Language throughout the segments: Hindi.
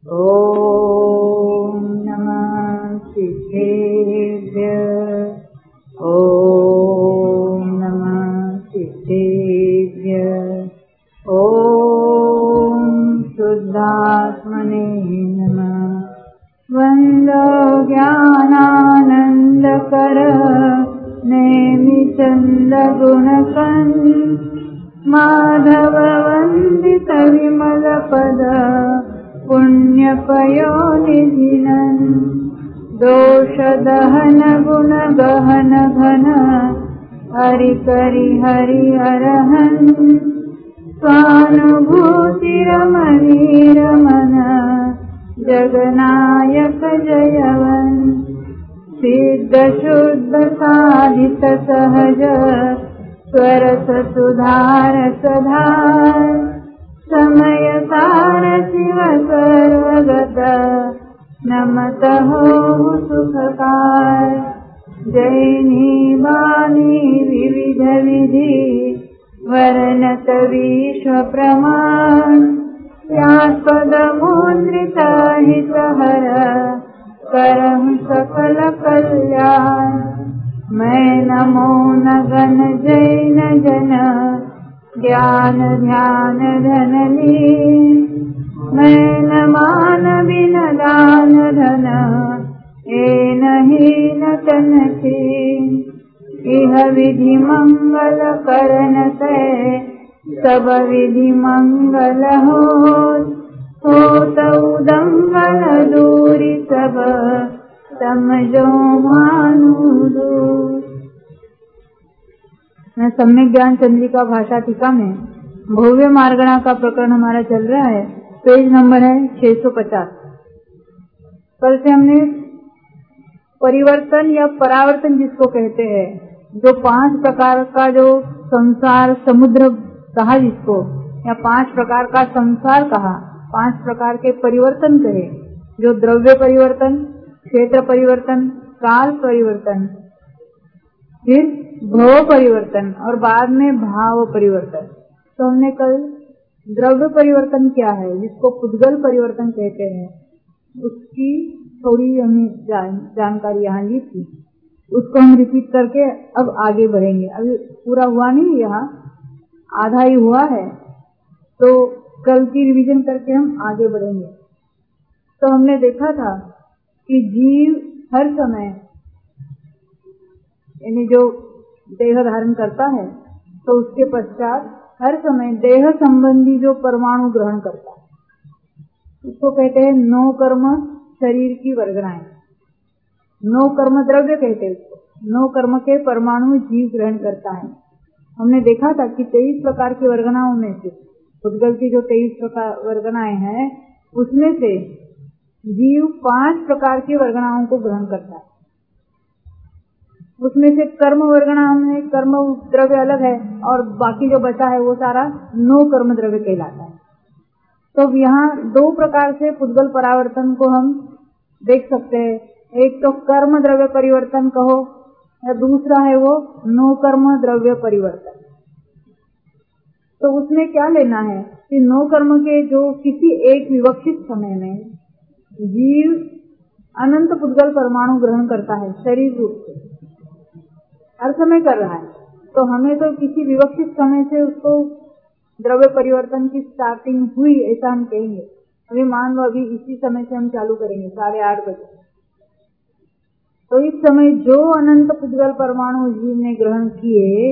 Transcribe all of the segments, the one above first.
ॐ नमः सिद्धेभ्यः। ॐ नमः सिद्धेभ्यः। ॐ शुद्धात्मने नमः। वन्दो ज्ञानानन्दकर नेमिचन्दगुणकन् माधव वन्दित विमलपद पुण्यपयोनिधिनन् दोषदहन गुणगहन घन हरिकरि हरिहरहन् स्वानुभूतिरमणिरमन जगनायक जयवन् सिद्ध शुद्ध साधित सहज स्वरस सुधार सधार समय सार शिव सर्वगत नमतः सुखकार जैनी बानी विविध विधि वर्णत विश्व प्रमाण यात्पद मुद्रित हितहर करम सकल कल्याण मैं नमो नगन जैन जन ज्ञान ध्यान धन लीन मैं न मान बिन दान धन ए नहीं न तन कीन इह विधि मंगल करन से सब विधि मंगल होत उदंगल दूरी सब समझो मानु दूर। सम्यक ज्ञान चंद्रिका भाषा टीका में भव्य मार्गणा का प्रकरण हमारा चल रहा है। पेज नंबर है 650। कल से हमने परिवर्तन या परावर्तन जिसको कहते हैं, जो 5 प्रकार का जो संसार समुद्र कहा जिसको, या 5 प्रकार का संसार कहा, 5 प्रकार के परिवर्तन कहे, जो द्रव्य परिवर्तन, क्षेत्र परिवर्तन, काल परिवर्तन, फिर भव परिवर्तन और बाद में भाव परिवर्तन। तो हमने कल द्रव्य परिवर्तन क्या है, जिसको पुद्गल परिवर्तन कहते हैं, उसकी थोड़ी हमने जानकारी यहाँ ली थी। उसको हम रिपीट करके अब आगे बढ़ेंगे। अभी पूरा हुआ नहीं, यहाँ आधा ही हुआ है, तो कल की रिवीजन करके हम आगे बढ़ेंगे। तो हमने देखा था कि जीव हर समय, यानी जो देह धारण करता है, तो उसके पश्चात हर समय देह संबंधी जो परमाणु ग्रहण करता है, उसको कहते हैं 9 कर्म शरीर की वर्गणाएं। 9 कर्म द्रव्य कहते हैं उसको। 9 कर्म के परमाणु जीव ग्रहण करता है। हमने देखा था कि 23 प्रकार की वर्गणाओं में से पुद्गल की जो 23 प्रकार वर्गणाएं हैं, उसमें से जीव 5 प्रकार की वर्गणाओं को ग्रहण करता है। उसमें से कर्म वर्गणा में कर्म द्रव्य अलग है और बाकी जो बचा है वो सारा 9 कर्म द्रव्य कहलाता है। तो यहाँ 2 प्रकार से पुद्गल परावर्तन को हम देख सकते हैं। एक तो कर्म द्रव्य परिवर्तन कहो, या दूसरा है वो 9 कर्म द्रव्य परिवर्तन। तो उसमें क्या लेना है कि 9 कर्म के जो किसी एक विवक्षित समय में जीव अनंत पुद्गल परमाणु ग्रहण करता है शरीर रूप से, हर समय कर रहा है। तो हमें तो किसी विवक्षित समय से उसको द्रव्य परिवर्तन की स्टार्टिंग हुई ऐसा हम कहेंगे। अभी मान लो अभी इसी समय से हम चालू करेंगे 8:30 बजे। तो इस समय जो अनंत पुद्गल परमाणु जीव ने ग्रहण किए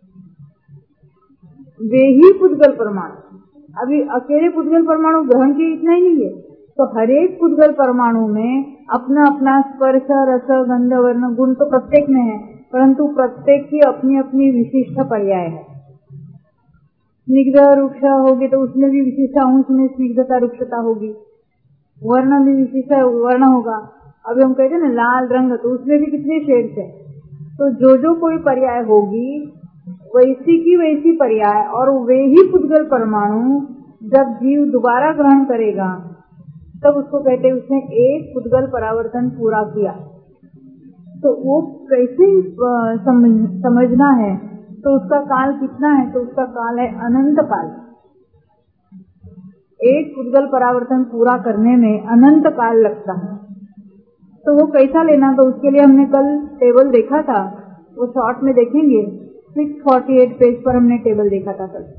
वे ही पुद्गल परमाणु। अभी अकेले पुद्गल परमाणु ग्रहण किए इतना ही नहीं है, तो हर एक पुद्गल परमाणु में अपना अपना स्पर्श रस गंध वर्ण गुण तो प्रत्येक में है, परंतु प्रत्येक की अपनी अपनी विशिष्ट पर्याय है। स्निग्ध रुक्ष होगी तो उसमें भी विशिष्ट अंश में स्निग्धता रुक्षता होगी। वर्ण भी विशिष्ट वर्ण होगा। अभी हम कहते हैं ना लाल रंग, तो उसमें भी कितने शेड्स है। तो जो जो कोई पर्याय होगी वैसी की वैसी पर्याय, और वे ही पुद्गल परमाणु जब जीव दोबारा ग्रहण करेगा तब उसको कहते हैं उसने एक पुद्गल परावर्तन पूरा किया। तो वो कैसे समझना है, तो उसका काल कितना है, तो उसका काल है अनंत काल। एक पुद्गल परावर्तन पूरा करने में अनंत काल लगता है। तो वो कैसा लेना, तो उसके लिए हमने कल टेबल देखा था, वो शॉर्ट में देखेंगे। 648 पेज पर हमने टेबल देखा था कल।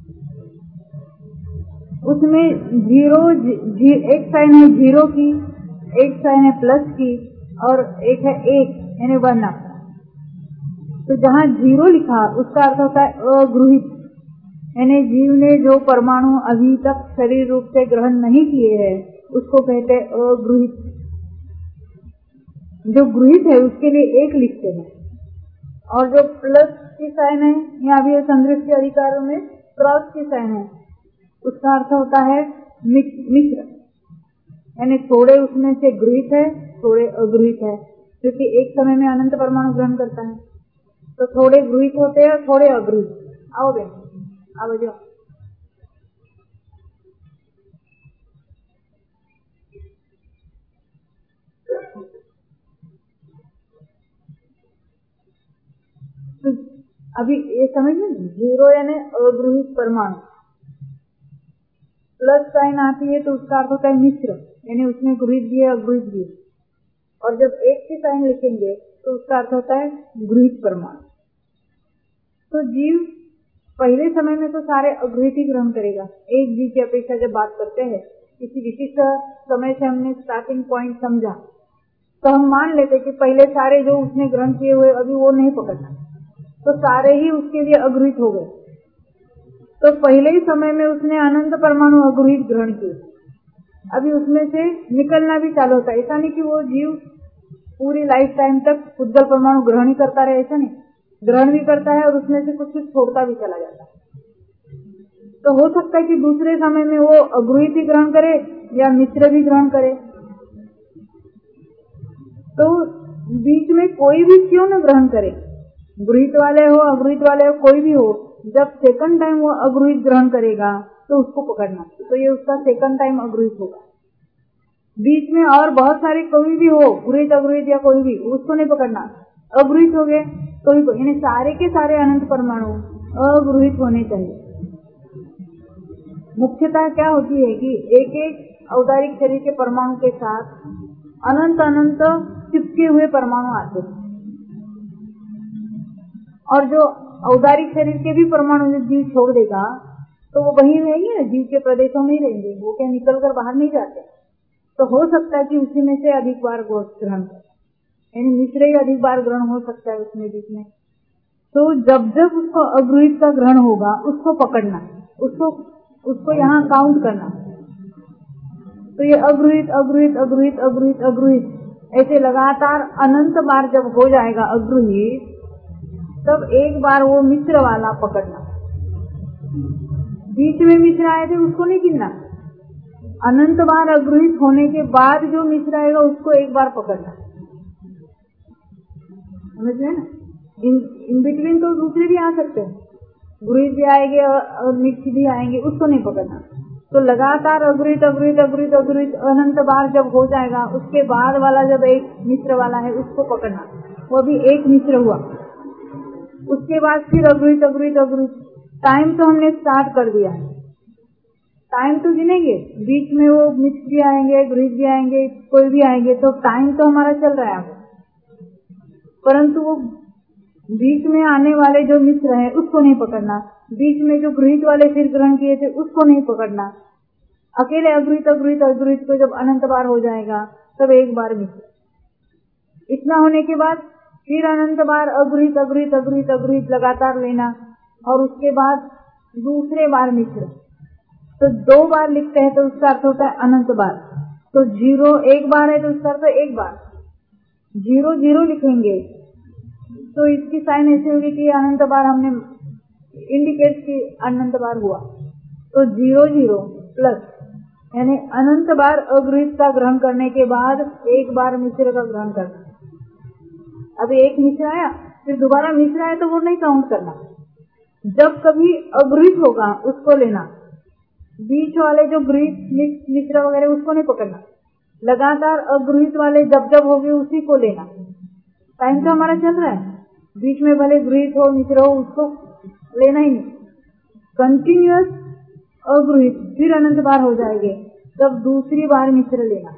उसमें एक साइन है 0 की, एक साइन है प्लस की, और एक है 1 यानी 1 आपका। तो जहाँ 0 लिखा उसका अर्थ होता है अगृहित, यानी जीव ने जो परमाणु अभी तक शरीर रूप से ग्रहण नहीं किए हैं उसको कहते हैं अगृहित। जो गृहित है उसके लिए 1 लिखते हैं, और जो प्लस की साइन है, यहाँ भी संदृष्टि के अधिकारों में क्रॉस की साइन है, उसका अर्थ होता है मिश्र, यानी थोड़े उसमें से गृहित है, थोड़े अगृहित है, क्योंकि एक समय में अनंत परमाणु ग्रहण करता है। तो थोड़े गृहित होते हैं, थोड़े अगृहित। आओ बे, आओ जो तो अभी ये समझिए, 0 यानी अगृहित परमाणु, प्लस साइन आती है तो उसका अर्थ होता है मिश्र, यानी उसमें गृहित भी है अगृहित भी है। और जब 1 की साइन लिखेंगे तो उसका अर्थ होता है गृहित परमाणु। तो जीव पहले समय में तो सारे अगृहित ही ग्रहण करेगा। एक जीव की अपेक्षा जब बात करते हैं, किसी विशिष्ट समय से हमने स्टार्टिंग पॉइंट समझा, तो हम मान लेते कि पहले सारे जो उसने ग्रहण किए हुए अभी वो नहीं पकड़ना, तो सारे ही उसके लिए अगृहित हो गए। तो पहले ही समय में उसने अनंत परमाणु अगृहित ग्रहण किए, अभी उसमें से निकलना भी चालू होता है। ऐसा नहीं कि वो जीव पूरी लाइफ टाइम तक पुद्गल परमाणु ग्रहण ही करता रहे, ऐसा नहीं, ग्रहण भी करता है और उसमें से कुछ कुछ छोड़ता भी चला जाता है। तो हो सकता है कि दूसरे समय में वो अगृहित ही ग्रहण करे या मिश्र भी ग्रहण करे। तो बीच में कोई भी क्यों न ग्रहण करे, गृहित वाले हो अगृहित वाले हो कोई भी हो, जब सेकंड टाइम वो अगृहित ग्रहण करेगा तो उसको पकड़ना, तो ये उसका सेकंड टाइम अगृहित होगा। बीच में और बहुत सारे कोई भी हो, गृहित अगृहित या कोई भी, उसको नहीं पकड़ना। अगृहित हो गए तो यानी सारे के सारे अनंत परमाणु अगृहित होने चाहिए। मुख्यतः क्या होती है कि एक एक औदारिक शरीर के परमाणु के साथ अनंत अनंत चिपके हुए परमाणु आते हैं, और जो औदारिक शरीर के भी परमाणु जो जीव छोड़ देगा तो वो वहीं रहेंगे ना, जीव के प्रदेशों में ही रहेंगे, वो क्या निकल कर बाहर नहीं जाते। तो हो सकता है कि उसी में से अधिक बार ग्रहण, यानी मिश्र ही अधिक बार ग्रहण हो सकता है उसमें बीच में। तो जब जब उसको अगृहित का ग्रहण होगा उसको पकड़ना, उसको यहाँ काउंट करना। तो ये अगृहित अगृहित अगृहित अगृहित अगृहित ऐसे लगातार अनंत बार जब हो जाएगा अगृहित, तब एक बार वो मिश्र वाला पकड़ना। बीच में मिश्र आए थे उसको नहीं गिनना, अनंत बार अगृहित होने के बाद जो मिश्र आएगा उसको एक बार पकड़ना। समझ रहे ना? इन बिटवीन तो दूसरे भी आ सकते हैं, गृहित भी आएंगे और मिश्र भी आएंगे, उसको नहीं पकड़ना। तो लगातार अगृहित अगृहित अगृहित अगृहित अनंत बार जब हो जाएगा, उसके बाद वाला जब एक मिश्र वाला है उसको पकड़ना। वो भी एक मिश्र हुआ, उसके बाद फिर अगृहित अगृहित अगृहित। टाइम तो हमने स्टार्ट कर दिया है, टाइम तो गिनेंगे, बीच में वो मिश्र भी आएंगे, गृहित भी आएंगे, कोई भी आएंगे, तो टाइम तो हमारा चल रहा है। परंतु वो बीच में आने वाले जो मिश्र है उसको नहीं पकड़ना, बीच में जो गृहित वाले फिर ग्रहण किए थे उसको नहीं पकड़ना। अकेले अगृहित अगृहित अगृहित को जब अनंत बार हो जाएगा तब एक बार मिश्र। इतना होने के बाद फिर अनंत बार अगृहित अगृहित अगृहित अगृहित लगातार लेना, और उसके बाद दूसरे बार मिश्र। तो 2 बार लिखते हैं तो उसका अर्थ होता है अनंत बार। तो 0 एक बार है तो उसका अर्थ एक बार, 0 0 लिखेंगे तो इसकी साइन ऐसी होगी कि अनंत बार हमने इंडिकेट की अनंत बार हुआ। तो 0 0 प्लस, यानी अनंत बार अगृहित का ग्रहण करने के बाद एक बार मिश्र का ग्रहण करना। अभी एक मिश्र आया, फिर दोबारा मिश्र आया तो वो नहीं काउंट करना। जब कभी अगृहित होगा उसको लेना, बीच वाले जो गृहित मिश्र वगैरह उसको नहीं पकड़ना। लगातार अगृहित वाले जब जब होंगे उसी को लेना। टाइम तो हमारा चल रहा है, बीच में भले गृहित हो मिश्र हो उसको लेना ही नहीं। कंटिन्यूअस अगृहित फिर अनंत बार हो जाएंगे, तब दूसरी बार मिश्र लेना।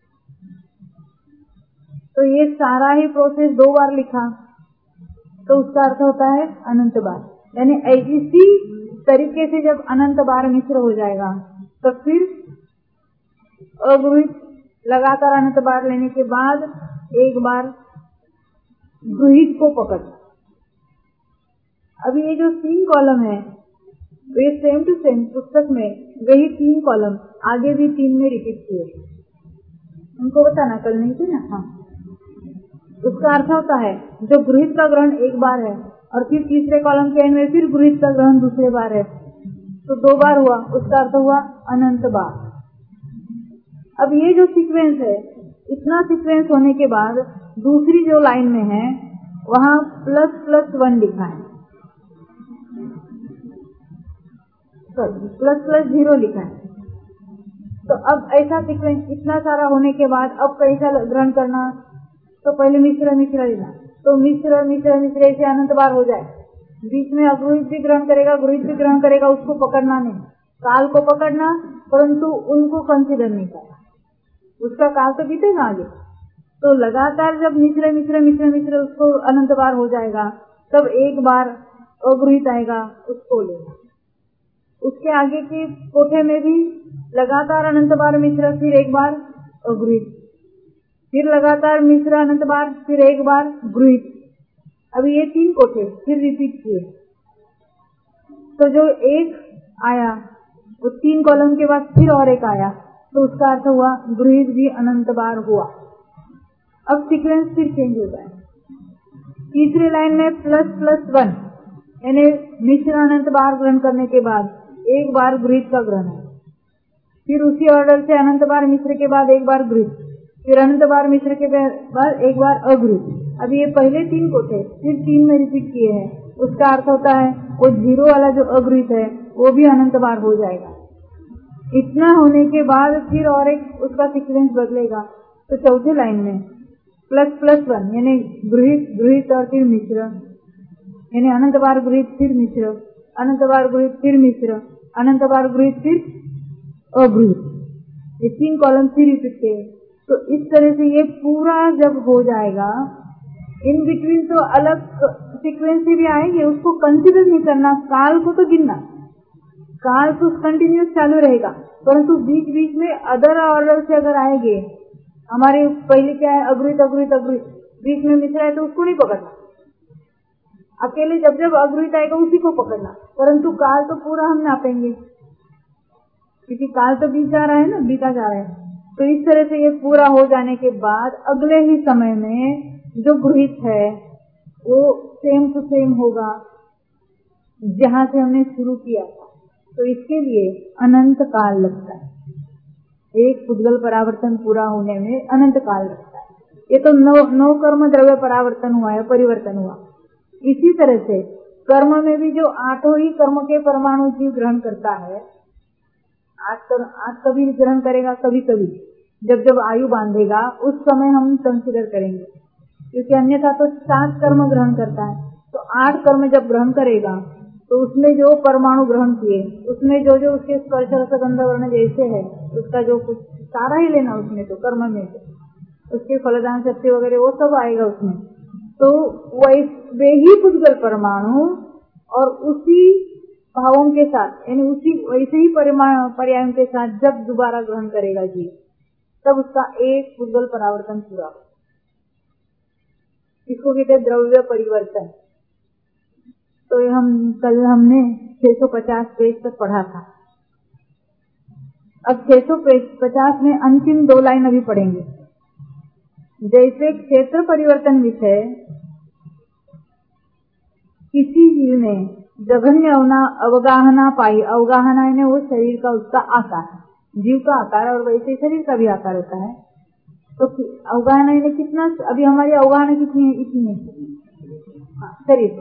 तो ये सारा ही प्रोसेस 2 बार लिखा, तो उसका अर्थ होता है अनंत बार। यानी इसी तरीके से जब अनंत बार मिश्र हो जाएगा, तो फिर अगृहित लगातार अनंत बार लेने के बाद एक बार गृहित को पकड़। अभी ये जो 3 कॉलम है, वे सेम टू सेम पुस्तक में वही 3 कॉलम आगे भी 3 में रिपीट किए। उनको बताना कल नहीं थे ना। हाँ, उसका अर्थ होता है जो गृहित का ग्रहण एक बार है और फिर तीसरे कॉलम के एंड में फिर गृहित का ग्रहण दूसरे बार है, तो 2 बार हुआ, उसका अर्थ हुआ अनंत बार। अब ये जो सीक्वेंस है, इतना सीक्वेंस होने के बाद दूसरी जो लाइन में है वहाँ ++1 लिखा है, ++0 लिखा है। तो अब ऐसा सीक्वेंस इतना सारा होने के बाद अब कैसा ग्रहण करना? तो पहले मिश्र लेना, तो मिश्र ऐसे अनंत बार हो जाए। बीच में अगृहित भी ग्रहण करेगा, गृहित भी ग्रहण करेगा, उसको पकड़ना नहीं, काल को पकड़ना, परंतु उनको कंसीडर नहीं करना, उसका काल तो बीतेगा आगे। तो लगातार जब मिश्र उसको अनंत बार हो जाएगा, तब एक बार अगृहित आएगा, उसको लेना। उसके आगे के कोठे में भी लगातार अनंत बार मिश्र, फिर एक बार अगृहित, फिर लगातार मिश्र अनंत बार, फिर एक बार गृहित। अभी ये 3 कोठे फिर रिपीट किए, तो जो एक आया वो 3 कॉलम के बाद फिर और एक आया, तो उसका अर्थ हुआ गृहित भी अनंत बार हुआ। अब सीक्वेंस फिर चेंज होता है। तीसरी लाइन में ++1 यानी मिश्र अनंत बार ग्रहण करने के बाद एक बार गृहित का ग्रहण है, फिर उसी ऑर्डर से अनंत बार मिश्र के बाद एक बार गृहित, फिर अनंत बार मिश्र के बाद एक बार अगृहित। अब ये पहले 3 कोठे फिर 3 में रिपीट किए हैं, उसका अर्थ होता है वो 0 वाला जो अगृहित है वो भी अनंत बार हो जाएगा। इतना होने के बाद फिर और एक उसका सीक्वेंस बदलेगा, तो चौथी लाइन में ++1 यानी गृहित और फिर मिश्र, यानी अनंत बार गृहित फिर मिश्र, अनंत बार गृहित फिर मिश्र, अनंत बार गृहित फिर अगृहित, ये 3 कॉलम फिर रिपीट किए। तो इस तरह से ये पूरा जब हो जाएगा, इन बिटवीन तो अलग सीक्वेंस भी आएंगे, उसको कंसीडर नहीं करना, काल को तो गिनना, काल तो कंटिन्यूस चालू रहेगा, परंतु बीच बीच में अदर ऑर्डर से अगर आएंगे, हमारे पहले क्या है अगृहित, बीच में मिश्र है तो उसको नहीं पकड़ना, अकेले जब जब अगृहित आएगा उसी को पकड़ना, परंतु काल तो पूरा हम नापेंगे, क्योंकि काल तो बीता जा रहा है। तो इस तरह से ये पूरा हो जाने के बाद अगले ही समय में जो गृहित है वो सेम टू सेम होगा जहाँ से हमने शुरू किया था। तो इसके लिए अनंत काल लगता है, एक पुद्गल परावर्तन पूरा होने में अनंत काल लगता है। ये तो 9 कर्म द्रव्य परावर्तन हुआ है, परिवर्तन हुआ। इसी तरह से कर्म में भी जो 8 ही कर्म के परमाणु जीव ग्रहण करता है, आज कभी ग्रहण करेगा, कभी जब जब आयु बांधेगा उस समय हम कंसीडर करेंगे, क्योंकि अन्यथा तो 7 कर्म ग्रहण करता है। तो 8 कर्म जब ग्रहण करेगा तो उसमें जो परमाणु ग्रहण किए, उसमें जो जो उसके स्पर्श रस गंध वर्ण जैसे है, उसका जो कुछ सारा ही लेना, उसमें तो कर्म में तो उसके फलदान शक्ति वगैरह वो सब आएगा उसमें। तो वे ही पुद्गल परमाणु और उसी भावों के साथ, यानी उसी वैसे ही पर्यायों के साथ जब दोबारा ग्रहण करेगा जीव, तब उसका एक पुद्गल परावर्तन पूरा हो। इसको कहते हैं द्रव्य परिवर्तन। तो कल हमने 650 पेज तक पढ़ा था। अब 650 में अंतिम 2 लाइन अभी पढ़ेंगे। जैसे क्षेत्र परिवर्तन विषय किसी जीव ने जघन्य अवगाहना पाई, अवगाहना यानी वो शरीर का उसका आकार, जीव का आकार, और वैसे शरीर का भी आकार होता है। तो अवगाहना यानी कितना, अभी हमारी अवगाहना कितनी है, इतनी है शरीर।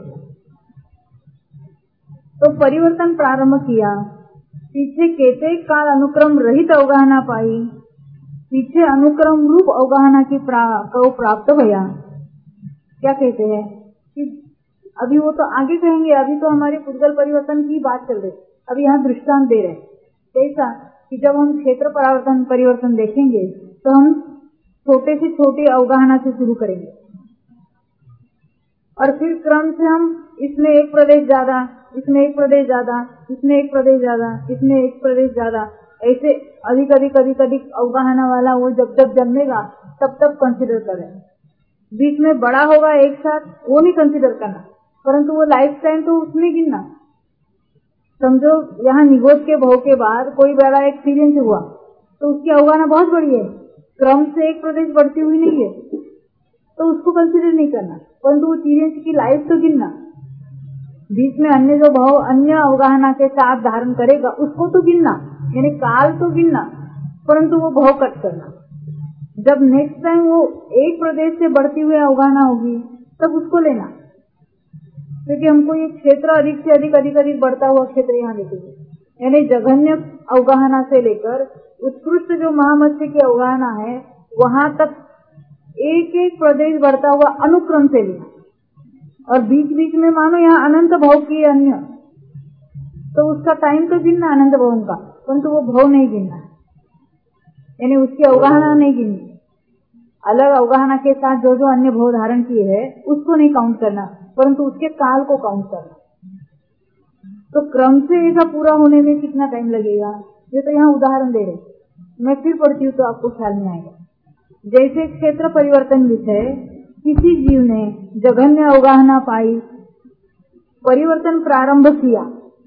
तो परिवर्तन प्रारंभ किया, पीछे कहते काल अनुक्रम रहित अवगाहना पाई, पीछे अनुक्रम रूप अवगाहना की प्राप्त भया। क्या कहते हैं कि अभी वो तो आगे कहेंगे, अभी तो हमारे पुद्गल परिवर्तन की बात चल रही, अभी यहाँ दृष्टांत दे रहे हैं कैसा कि जब हम क्षेत्र परिवर्तन देखेंगे तो हम छोटे से छोटे अवगाहना से शुरू करेंगे और फिर क्रम से हम इसमें एक प्रदेश ज्यादा, इसमें एक प्रदेश ज्यादा, इसमें एक प्रदेश ज्यादा, इसमें एक प्रदेश ज्यादा, ऐसे अधिक अवगाहना वाला वो जब जब जन्मेगा तब तक कंसिडर करें। बीच में बड़ा होगा एक साथ वो नहीं कंसिडर करना, परंतु वो लाइफ टाइम तो उसमें गिनना। समझो यहाँ निगोद के भाव के बाद कोई बड़ा एक्सपीरियंस हुआ तो उसकी अवगाहना बहुत बड़ी है, क्रम से एक प्रदेश बढ़ती हुई नहीं है, तो उसको कंसिडर नहीं करना, परंतु वो एक्सपीरियंस की लाइफ तो गिनना। बीच में अन्य जो भाव अन्य अवगाहना के साथ धारण करेगा उसको तो गिनना, यानी काल तो गिनना, परंतु वो भाव कट करना। जब नेक्स्ट टाइम वो एक प्रदेश से बढ़ती हुई अवगाहना होगी तब उसको लेना, क्योंकि हमको ये क्षेत्र अधिक से अधिक बढ़ता हुआ क्षेत्र यहाँ देखेंगे, यानी जघन्य अवगाहना से लेकर उत्कृष्ट जो महामत्स्य की अवगाहना है वहां तक एक एक प्रदेश बढ़ता हुआ अनुक्रम से लेना। और बीच बीच में मानो यहाँ अनंत भाव की अन्य, तो उसका टाइम तो गिनना अनंत भाव का, परंतु वो भाव नहीं गिनना, यानी उसकी अवगाहना नहीं गिननी। अलग अवगाहना के साथ जो जो अन्य भाव धारण किए है उसको नहीं काउंट करना, परंतु उसके काल को काउंट करना। तो क्रम से ऐसा पूरा होने में कितना टाइम लगेगा, ये तो यहाँ उदाहरण दे रहे, मैं फिर पढ़ती हूँ तो आपको ख्याल में आएगा। जैसे क्षेत्र परिवर्तन विषय किसी जीव ने जघन्य अवगाहना पाई, परिवर्तन प्रारंभ किया,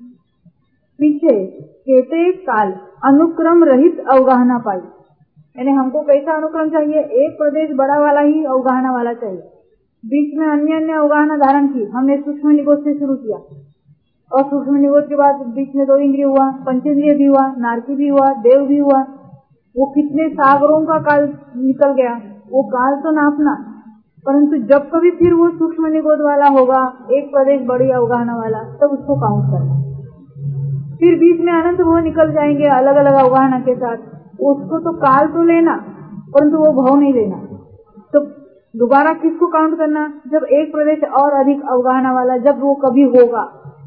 पीछे कहते काल अनुक्रम रहित अवगाहना पाई, यानी हमको कैसा अनुक्रम चाहिए, एक प्रदेश बड़ा वाला ही अवगाहना वाला चाहिए। बीच में अन्य अन्य अवगाहना धारण की, हमने सूक्ष्म निगोद से शुरू किया और सूक्ष्म निगोद के बाद बीच में 2 इंद्रिय हुआ, पंचेंद्रिय भी हुआ, नारकी भी हुआ, देव भी हुआ, वो कितने सागरों का काल निकल गया, वो काल तो नापना, परंतु जब कभी फिर वो सूक्ष्म निगोद वाला होगा एक प्रदेश बड़ी अवगाहना वाला तब उसको काउंट करना। फिर बीच में अनंत भाव निकल जाएंगे अलग अलग अवगाहना के साथ, उसको तो काल तो लेना परंतु वो भाव नहीं लेना। तो दोबारा किसको काउंट करना, जब एक प्रदेश और अधिक अवगाहना वाला जब वो कभी होगा,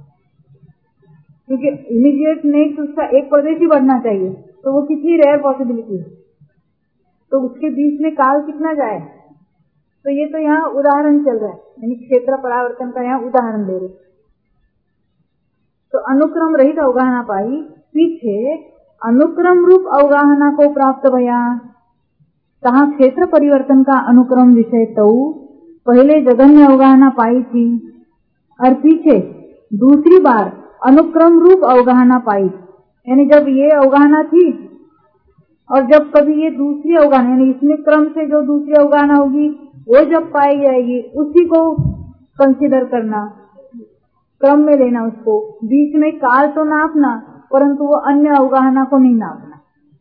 क्योंकि इमीडिएट नेक्स्ट उसका एक प्रदेश ही बढ़ना चाहिए, तो वो कितनी रेयर पॉसिबिलिटी है, तो उसके बीच में काल कितना जाए। तो ये तो यहाँ उदाहरण चल रहा है, यानी क्षेत्र परावर्तन का यहाँ उदाहरण दे रहे। तो अनुक्रम रहित अवगाहना पाई, पीछे अनुक्रम रूप अवगाहना को प्राप्त भया। कहा क्षेत्र परिवर्तन का अनुक्रम विषय तो पहले जघन्य अवगाहना पाई थी और पीछे दूसरी बार अनुक्रम रूप अवगाहना पाई, यानी जब ये अवगाहना थी और जब कभी ये दूसरी अवगाहना, यानी इसमें क्रम से जो दूसरी अवगाहना होगी वो जब पाई जाएगी उसी को कंसिडर करना, क्रम में लेना उसको। बीच में काल तो नापना परंतु वो अन्य अवगाहना को नहीं नापना।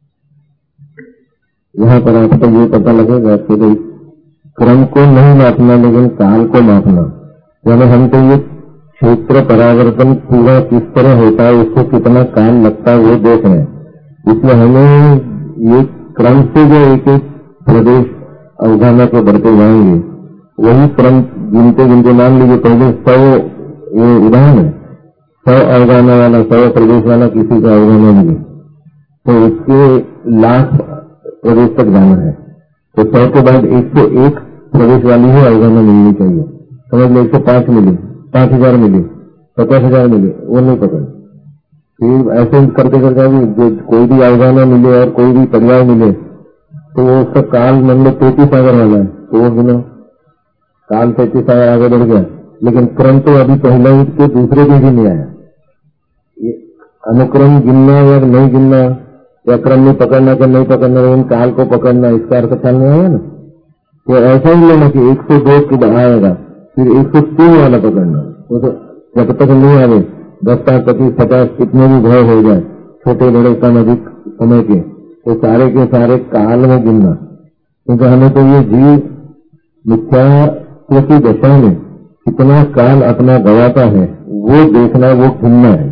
यहाँ पर आपको ये पता लगेगा कि भाई क्रम को नहीं नापना लेकिन काल को नापना, यानी हम तो ये क्षेत्र परावर्तन पूरा किस तरह होता है, उसको कितना काल लगता है वो देख रहे हैं। इसलिए हमें ये क्रम से जो एक एक प्रदेश अवगाहना को बढ़ते जाएंगे वही क्रम गिनते गिनते, मान लीजिए पहले 100, ये उदाहरण है, 100 अवगाहना वाला 100 प्रदेश वाला किसी का अवगाहना मिले तो उसके लाख प्रदेश तक जाना है, तो 100 के बाद 101 प्रदेश वाली ही अवगाहना मिलनी चाहिए। समझ लो 105 मिले, 5000 मिले, 50,000 मिले, वो नहीं पकड़। फिर ऐसे करते करते जो कोई भी अवगाहना मिले और कोई भी पर्याय मिले तो वो उसका काल मान लो 33,000 वाला है, तो वो बिना काल 33,000 आगे बढ़ गया, लेकिन क्रम तो अभी पहले ही के दूसरे दिन भी नहीं आया। ये अनुक्रम गिनना या नहीं गिनना या क्रम में पकड़ना कि नहीं पकड़ना, लेकिन काल को पकड़ना, इसका अर्थ ख्याल नहीं आया ना। तो ऐसा ही लेना कि 102 के आएगा फिर 103 वाला पकड़ना, तो जब तक नहीं आवे 10, 25, 50 कितने भी भय हो जाए, छोटे बड़े कम अधिक समय के, तो सारे के सारे काल में गिनना। क्योंकि हमें तो ये जीव मिथ्यात्व की दशा में कितना काल अपना गवाता है वो देखना, वो गिनना है।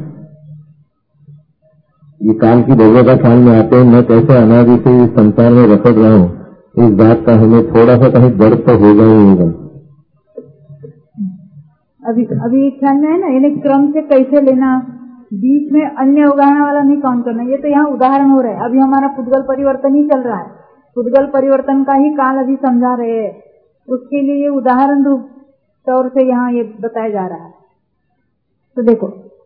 ये काल की भव्यता ख्याल में आते हैं, मैं कैसे अनादि से इस संसार में रखड़ रहा हूँ, इस बात का हमें थोड़ा सा कहीं डर तो होगा ही होगा। अभी ख्याल में है ना, यानी क्रम से कैसे लेना, बीच में अन्य अवगाहना वाला नहीं काउंट करना। ये तो यहाँ उदाहरण हो रहा है, अभी हमारा पुद्गल परिवर्तन ही चल रहा है, पुद्गल परिवर्तन का ही काल अभी समझा रहे हैं, उसके लिए ये उदाहरण रूप तौर से यहाँ ये बताया जा रहा है। तो देखो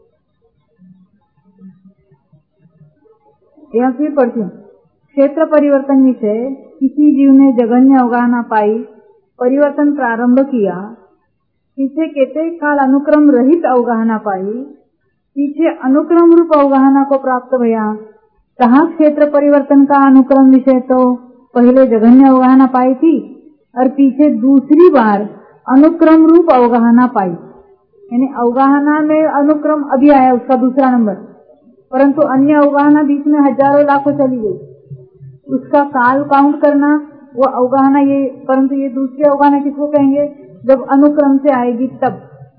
यहाँ फिर पढ़ती हूँ। क्षेत्र परिवर्तन विषय किसी जीव ने जघन्य अवगाहना पाई, परिवर्तन प्रारंभ किया, पीछे केते काल अनुक्रम रहित अवगाहना पाई, पीछे अनुक्रम रूप अवगाहना को प्राप्त भया। कहा क्षेत्र परिवर्तन का अनुक्रम विषय तो पहले जघन्य अवगाहना पाई थी और पीछे दूसरी बार अनुक्रम रूप अवगाहना पाई, यानी अवगाहना में अनुक्रम अभी आया उसका दूसरा नंबर, परंतु अन्य अवगाहना बीच में हजारों लाखों चली गई, उसका काल काउंट करना वो अवगाहना ये, परंतु ये दूसरी अवगाहना किसको कहेंगे, जब अनुक्रम से आएगी तब।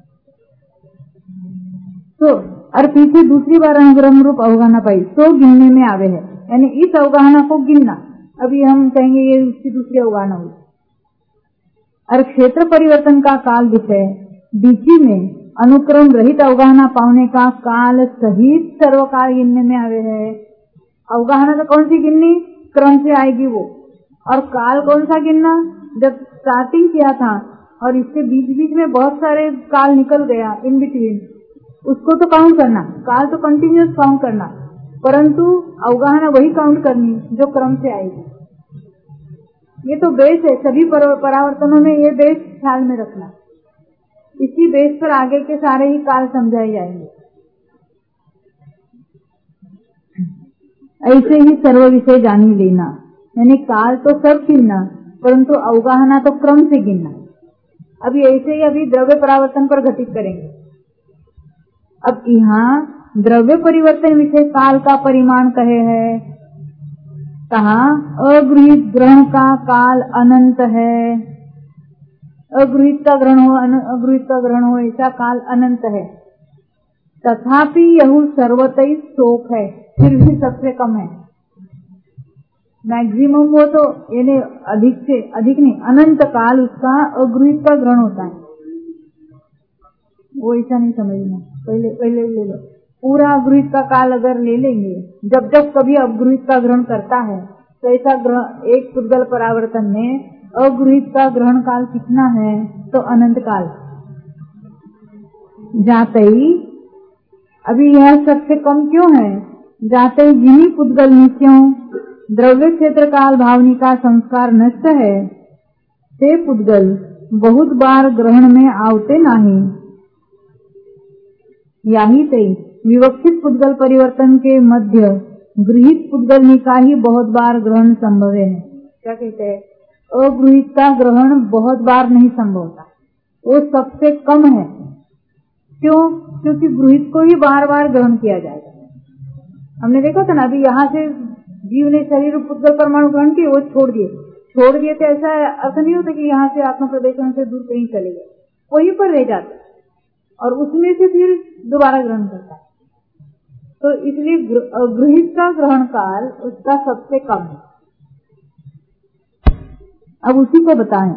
तो और पीछे दूसरी बार अनुक्रम रूप अवगाहना पाई तो गिनने में आवे है, यानी इस अवगाहना को गिनना, अभी हम कहेंगे ये उसकी दूसरी अवगाहना हुई। और क्षेत्र परिवर्तन का काल विषय बीची में अनुक्रम रहित अवगाहना पाने का काल सहित सर्वकाल गिनने में आवे है। अवगाहना तो कौन सी गिननी, क्रम से आएगी वो, और काल कौन सा गिनना, जब स्टार्टिंग किया था और इसके बीच बीच में बहुत सारे काल निकल गया इन बिटवीन, उसको तो काउंट करना, काल तो कंटिन्यूस काउंट करना, परंतु अवगाहना वही काउंट करनी जो क्रम से आएगी। ये तो बेस है, सभी परावर्तनों में ये बेस ख्याल में रखना, इसी बेस पर आगे के सारे ही काल समझाए जाएंगे। ऐसे ही सर्व विषय जानी लेना, यानी काल तो सब गिनना, परंतु अवगाहना तो क्रम से गिनना। अभी ऐसे ही अभी द्रव्य परावर्तन पर घटित करेंगे। अब यहाँ द्रव्य परिवर्तन विषय काल का परिमाण कहे है, कहा अगृहित ग्रहण का काल अनंत है, अगृहित का ग्रहण हो अगृहित का ग्रहण हो ऐसा काल अनंत है, तथापि यह सर्वतः शोक है, फिर भी सबसे कम है। मैक्सिमम वो तो यानी अधिक से अधिक नहीं, अनंत काल उसका अगृहित का ग्रहण होता है, वो ऐसा नहीं समझना, पहले ले लो पूरा अगृहित का काल अगर ले लेंगे, जब जब कभी अगृहित का ग्रहण करता है तो ऐसा एक पुद्गल परावर्तन में अगृहित का ग्रहण काल कितना है, तो अनंत काल जाते ही। अभी यह सबसे कम क्यों है, जाते ही जिन्हीं पुद्गल नित्यों द्रव्य क्षेत्र काल भावनी का संस्कार नष्ट है, ते पुद्गल बहुत बार ग्रहण में आवते नहीं। याही ते विवक्षित पुद्गल परिवर्तन के मध्य गृहित पुद्गल का ही बहुत बार ग्रहण संभव है। क्या कहते हैं, अगृहित का ग्रहण बहुत बार नहीं संभव होता, वो सबसे कम है। क्यों, क्योंकि गृहित को ही बार बार ग्रहण किया जाएगा। हमने देखा था ना, अभी यहाँ से जीव ने शरीर पुद्गल परमाणु ग्रहण किए, वो छोड़ दिए तो ऐसा अर्थ नहीं होता कि यहाँ से आत्म प्रदेशन से दूर कहीं चले गए, वहीं पर रह जाते और उसमें से फिर दोबारा ग्रहण करता है। तो इसलिए गृहित का ग्रहण काल उसका सबसे कम है। अब उसी को बताएं।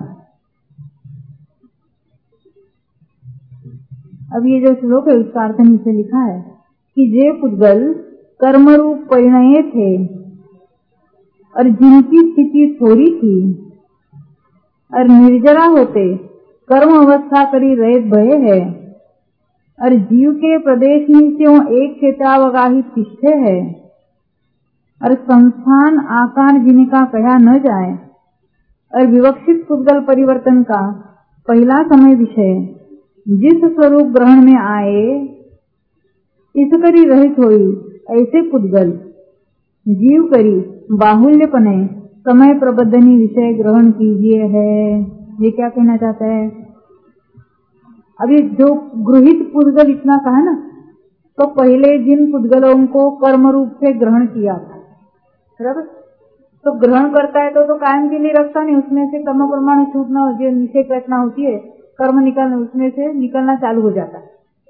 अब ये जो श्लोक है उसका अर्थ नीचे लिखा है कि जे पुद्गल कर्म रूप परिणय थे और जिनकी स्थिति थोड़ी थी और निर्जरा होते कर्म अवस्था करी रहित भय है और जीव के प्रदेश नीतियों एक क्षेत्रावगाही तिष्ठे है और संस्थान आकार जिनका कहा न जाए और विवक्षित पुद्गल परिवर्तन का पहला समय विषय जिस स्वरूप ग्रहण में आए इस करी रहित होई, ऐसे पुद्गल जीव करी बाहुल्यपने समय प्रबंधनी विषय ग्रहण कीजिए है। ये क्या कहना चाहता है, अभी जो गृहित पुद्गल इतना कहा ना, तो पहले जिन पुद्गलों को कर्म रूप से ग्रहण किया था, बराबर, तो ग्रहण करता है तो कायम के लिए रखता नहीं, उसमें से कर्म परमाणु छूटना, जो निषेक रचना होती है, कर्म निकलना, उसमें से निकलना चालू हो जाता है।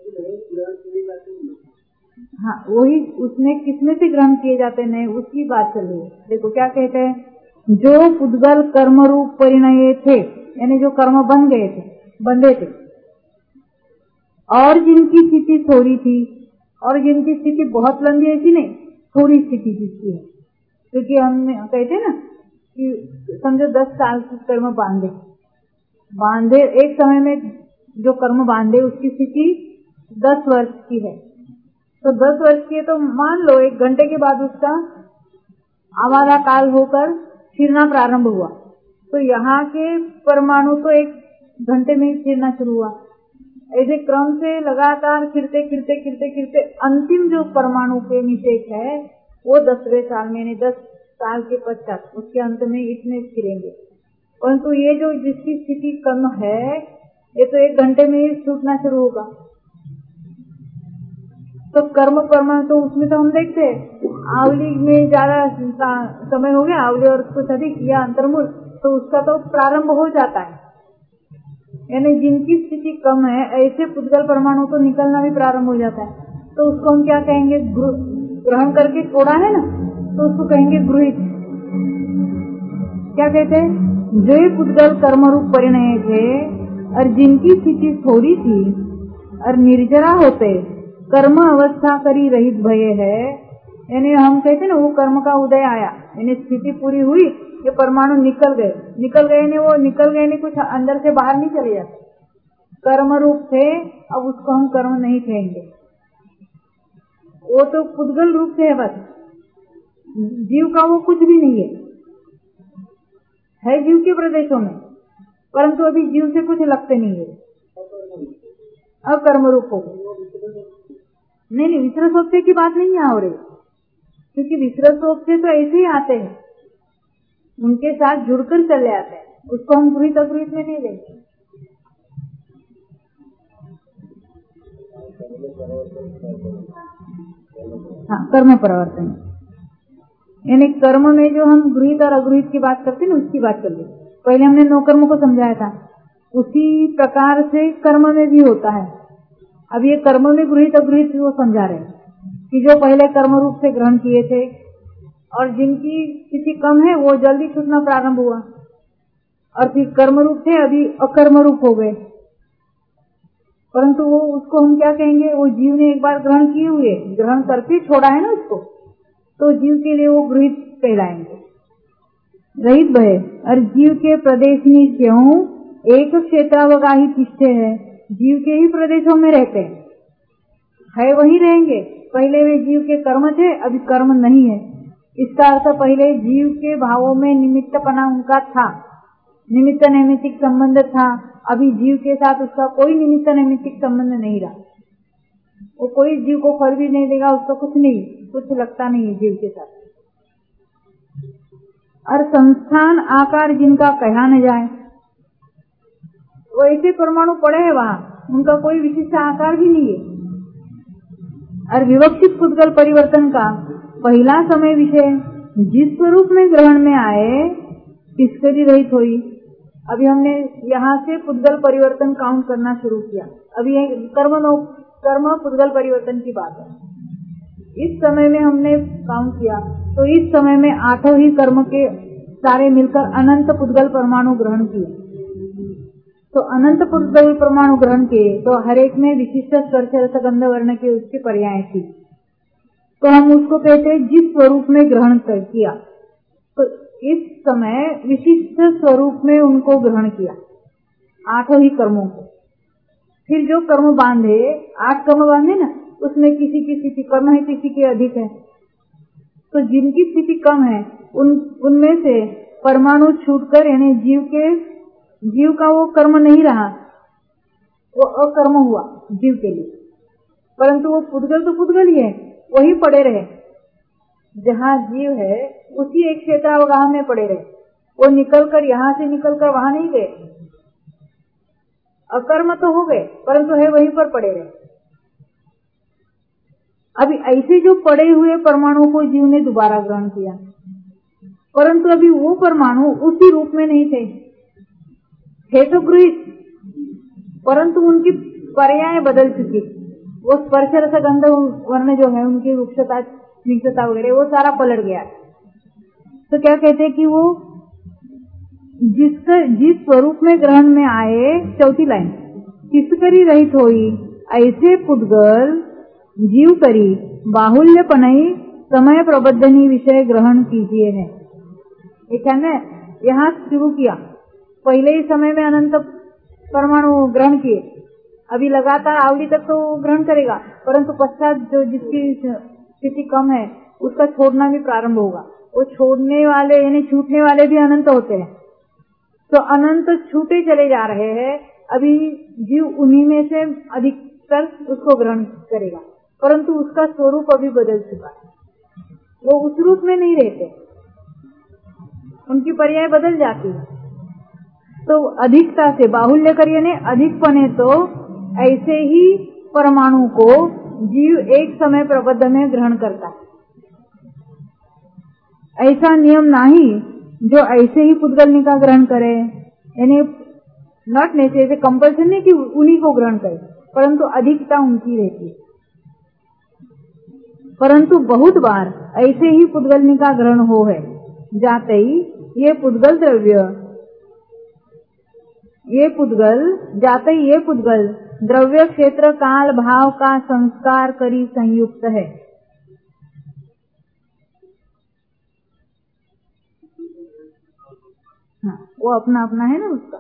हाँ, वही उसमें किसमें से ग्रहण किए जाते हैं उसकी बात चल रही है। देखो क्या कहते हैं, जो पुद्गल कर्म रूप परिणय थे, यानी जो कर्म बन गए थे, बंधे थे, और जिनकी स्थिति थोड़ी थी, और जिनकी स्थिति बहुत लंबी ऐसी नहीं, थोड़ी स्थिति जिसकी है, क्योंकि हम कहते हैं ना कि समझो 10 साल की कर्म बांधे एक समय में जो कर्म बांधे उसकी स्थिति 10 वर्ष की है, तो 10 वर्ष की है तो मान लो 1 घंटे के बाद उसका आवारा काल होकर फिरना प्रारंभ हुआ, तो यहाँ के परमाणु तो 1 घंटे में ही फिरना शुरू हुआ। ऐसे क्रम से लगातार फिरते अंतिम जो परमाणु के निषेक है वो 10वें साल में, 10 साल के पश्चात उसके अंत में इतने फिरेंगे। परंतु ये जो जिसकी स्थिति कम है ये तो 1 घंटे में ही छूटना शुरू होगा। तो कर्म परमाणु तो उसमें तो हम देखते हैं आवली में ज्यादा समय हो गया, आवली और कुछ अधिक या अंतर्मूल, तो उसका तो प्रारंभ हो जाता है। यानी जिनकी स्थिति कम है ऐसे पुद्गल परमाणु तो निकलना भी प्रारंभ हो जाता है, तो उसको हम क्या कहेंगे, ग्रहण करके छोड़ा है ना, तो उसको कहेंगे गृहित। क्या कहते हैं, जो पुद्गल कर्म रूप परिणय थे और जिनकी स्थिति थोड़ी थी और निर्जरा होते कर्म अवस्था करी रहित भय है, यानी हम कहते हैं ना वो कर्म का उदय आया, यानी स्थिति पूरी हुई, ये परमाणु निकल गए ने वो निकल गए ने कुछ अंदर से बाहर नहीं चले जाते, कर्म रूप थे, अब उसको हम कर्म नहीं कहेंगे, वो तो पुद्गल रूप से है, बस जीव का वो कुछ भी नहीं है जीव के प्रदेशों में, परंतु अभी जीव से कुछ लगते नहीं है, अब कर्म रूप हो गए। नहीं, विश्रसोक्ति की बात नहीं आ रही, क्योंकि विश्रसोक्ति तो ऐसे ही आते हैं, उनके साथ जुड़कर चले आते हैं, उसको हम गृहित अगृहित में नहीं लेंगे। हाँ, कर्म परिवर्तन, यानी कर्म में जो हम गृहित और अगृहित की बात करते हैं ना, उसकी बात कर ली। पहले हमने नौ कर्म को समझाया था, उसी प्रकार से कर्म में भी होता है। अब ये कर्म में गृहित अगृहित वो समझा रहे हैं कि जो पहले कर्म रूप से ग्रहण किए थे और जिनकी स्थिति कम है वो जल्दी छूटना प्रारंभ हुआ, और फिर कर्म रूप थे अभी अकर्म रूप हो गए, परंतु वो उसको हम क्या कहेंगे, वो जीव ने एक बार ग्रहण किए हुए, ग्रहण करके छोड़ा है ना उसको, तो जीव के लिए वो गृहित कहलाएंगे। रहित भय और जीव के प्रदेश में क्यों एक क्षेत्रावगाही तिष्ठे है, जीव के ही प्रदेशों में रहते है वहीं रहेंगे। पहले वे जीव के कर्म थे, अभी कर्म नहीं है, इसका अर्थ पहले जीव के भावों में निमित्तपना उनका था, निमित्त नैमित्तिक संबंध था, अभी जीव के साथ उसका कोई निमित्त नैमित्तिक संबंध नहीं रहा, वो कोई जीव को फल भी नहीं देगा, उसको कुछ लगता नहीं है जीव के साथ। और संस्थान आकार जिनका कहा न जाए, वो ऐसे परमाणु पड़े हैं वहां, उनका कोई विशिष्ट आकार भी नहीं है। और विवक्षित पुद्गल परिवर्तन का पहला समय विषय जिस स्वरूप में ग्रहण में आए तिष्करी रहित हुई। अभी हमने यहाँ से पुद्गल परिवर्तन काउंट करना शुरू किया, अभी कर्म पुद्गल परिवर्तन की बात है। इस समय में हमने काउंट किया तो इस समय में 8 ही कर्म के सारे मिलकर अनंत पुद्गल परमाणु ग्रहण किए। तो अनंत पुद्गल परमाणु ग्रहण किए तो हर एक में विशिष्ट स्पर्श रस गंध वर्ण के उसके पर्याय थी, तो हम उसको कहते हैं जिस स्वरूप में ग्रहण किया। तो इस समय विशिष्ट स्वरूप में उनको ग्रहण किया 8 ही कर्मों को। फिर जो कर्म बांधे, 8 कर्म बांधे ना, उसमें किसी की स्थिति कम है, किसी की अधिक है, तो जिनकी स्थिति कम है उनमें से परमाणु छूटकर, यानी जीव का वो कर्म नहीं रहा, वो अकर्म हुआ जीव के लिए, परंतु वो पुद्गल तो पुद्गल ही है, वही पड़े रहे जहाँ जीव है, उसी एक क्षेत्रावगाह में पड़े रहे, वो निकलकर यहाँ से निकलकर वहां नहीं गए, अकर्म तो हो गए परंतु है वहीं पर पड़े रहे। अभी ऐसे जो पड़े हुए परमाणु को जीव ने दोबारा ग्रहण किया, परंतु अभी वो परमाणु उसी रूप में नहीं थे तो गृहित, परंतु उनकी पर्याय बदल चुकी, वो स्पर्श रस गंध वर्ण जो है उनकी रूक्षता स्निग्धता वगैरह वो सारा पलट गया। तो क्या कहते हैं कि वो जिस स्वरूप में ग्रहण में आए, चौथी लाइन, तिष्करी रहित होई ऐसे पुद्गल जीव करी बाहुल्यपनई समय प्रबद्धनी विषय ग्रहण कीजिए है। एक है ना, यहाँ शुरू किया, पहले ही समय में अनंत परमाणु ग्रहण किए, अभी लगातार आवली तक तो ग्रहण करेगा, परंतु पश्चात जो जिसकी स्थिति कम है उसका छोड़ना भी प्रारंभ होगा। वो छोड़ने वाले यानी छूटने वाले भी अनंत होते हैं, तो अनंत छूटे चले जा रहे हैं। अभी जीव उन्हीं में से अधिकतर उसको ग्रहण करेगा, परंतु उसका स्वरूप अभी बदल चुका है, वो उस रूप में नहीं रहते, उनकी पर्याय बदल जाती है। तो अधिकता से बाहुल्य करिए ने अधिक पने, तो ऐसे ही परमाणु को जीव एक समय प्रबद्ध में ग्रहण करता है। ऐसा नियम नहीं जो ऐसे ही पुद्गल का ग्रहण करे, यानी नॉट नेसेसरी कंपल्सन नहीं कि उन्हीं को ग्रहण करे, परंतु अधिकता उनकी रहती है। परंतु बहुत बार ऐसे ही पुद्गल का ग्रहण हो है, जाते ही ये पुद्गल द्रव्य क्षेत्र काल भाव का संस्कार करी संयुक्त है। हाँ, वो अपना अपना है ना उसका।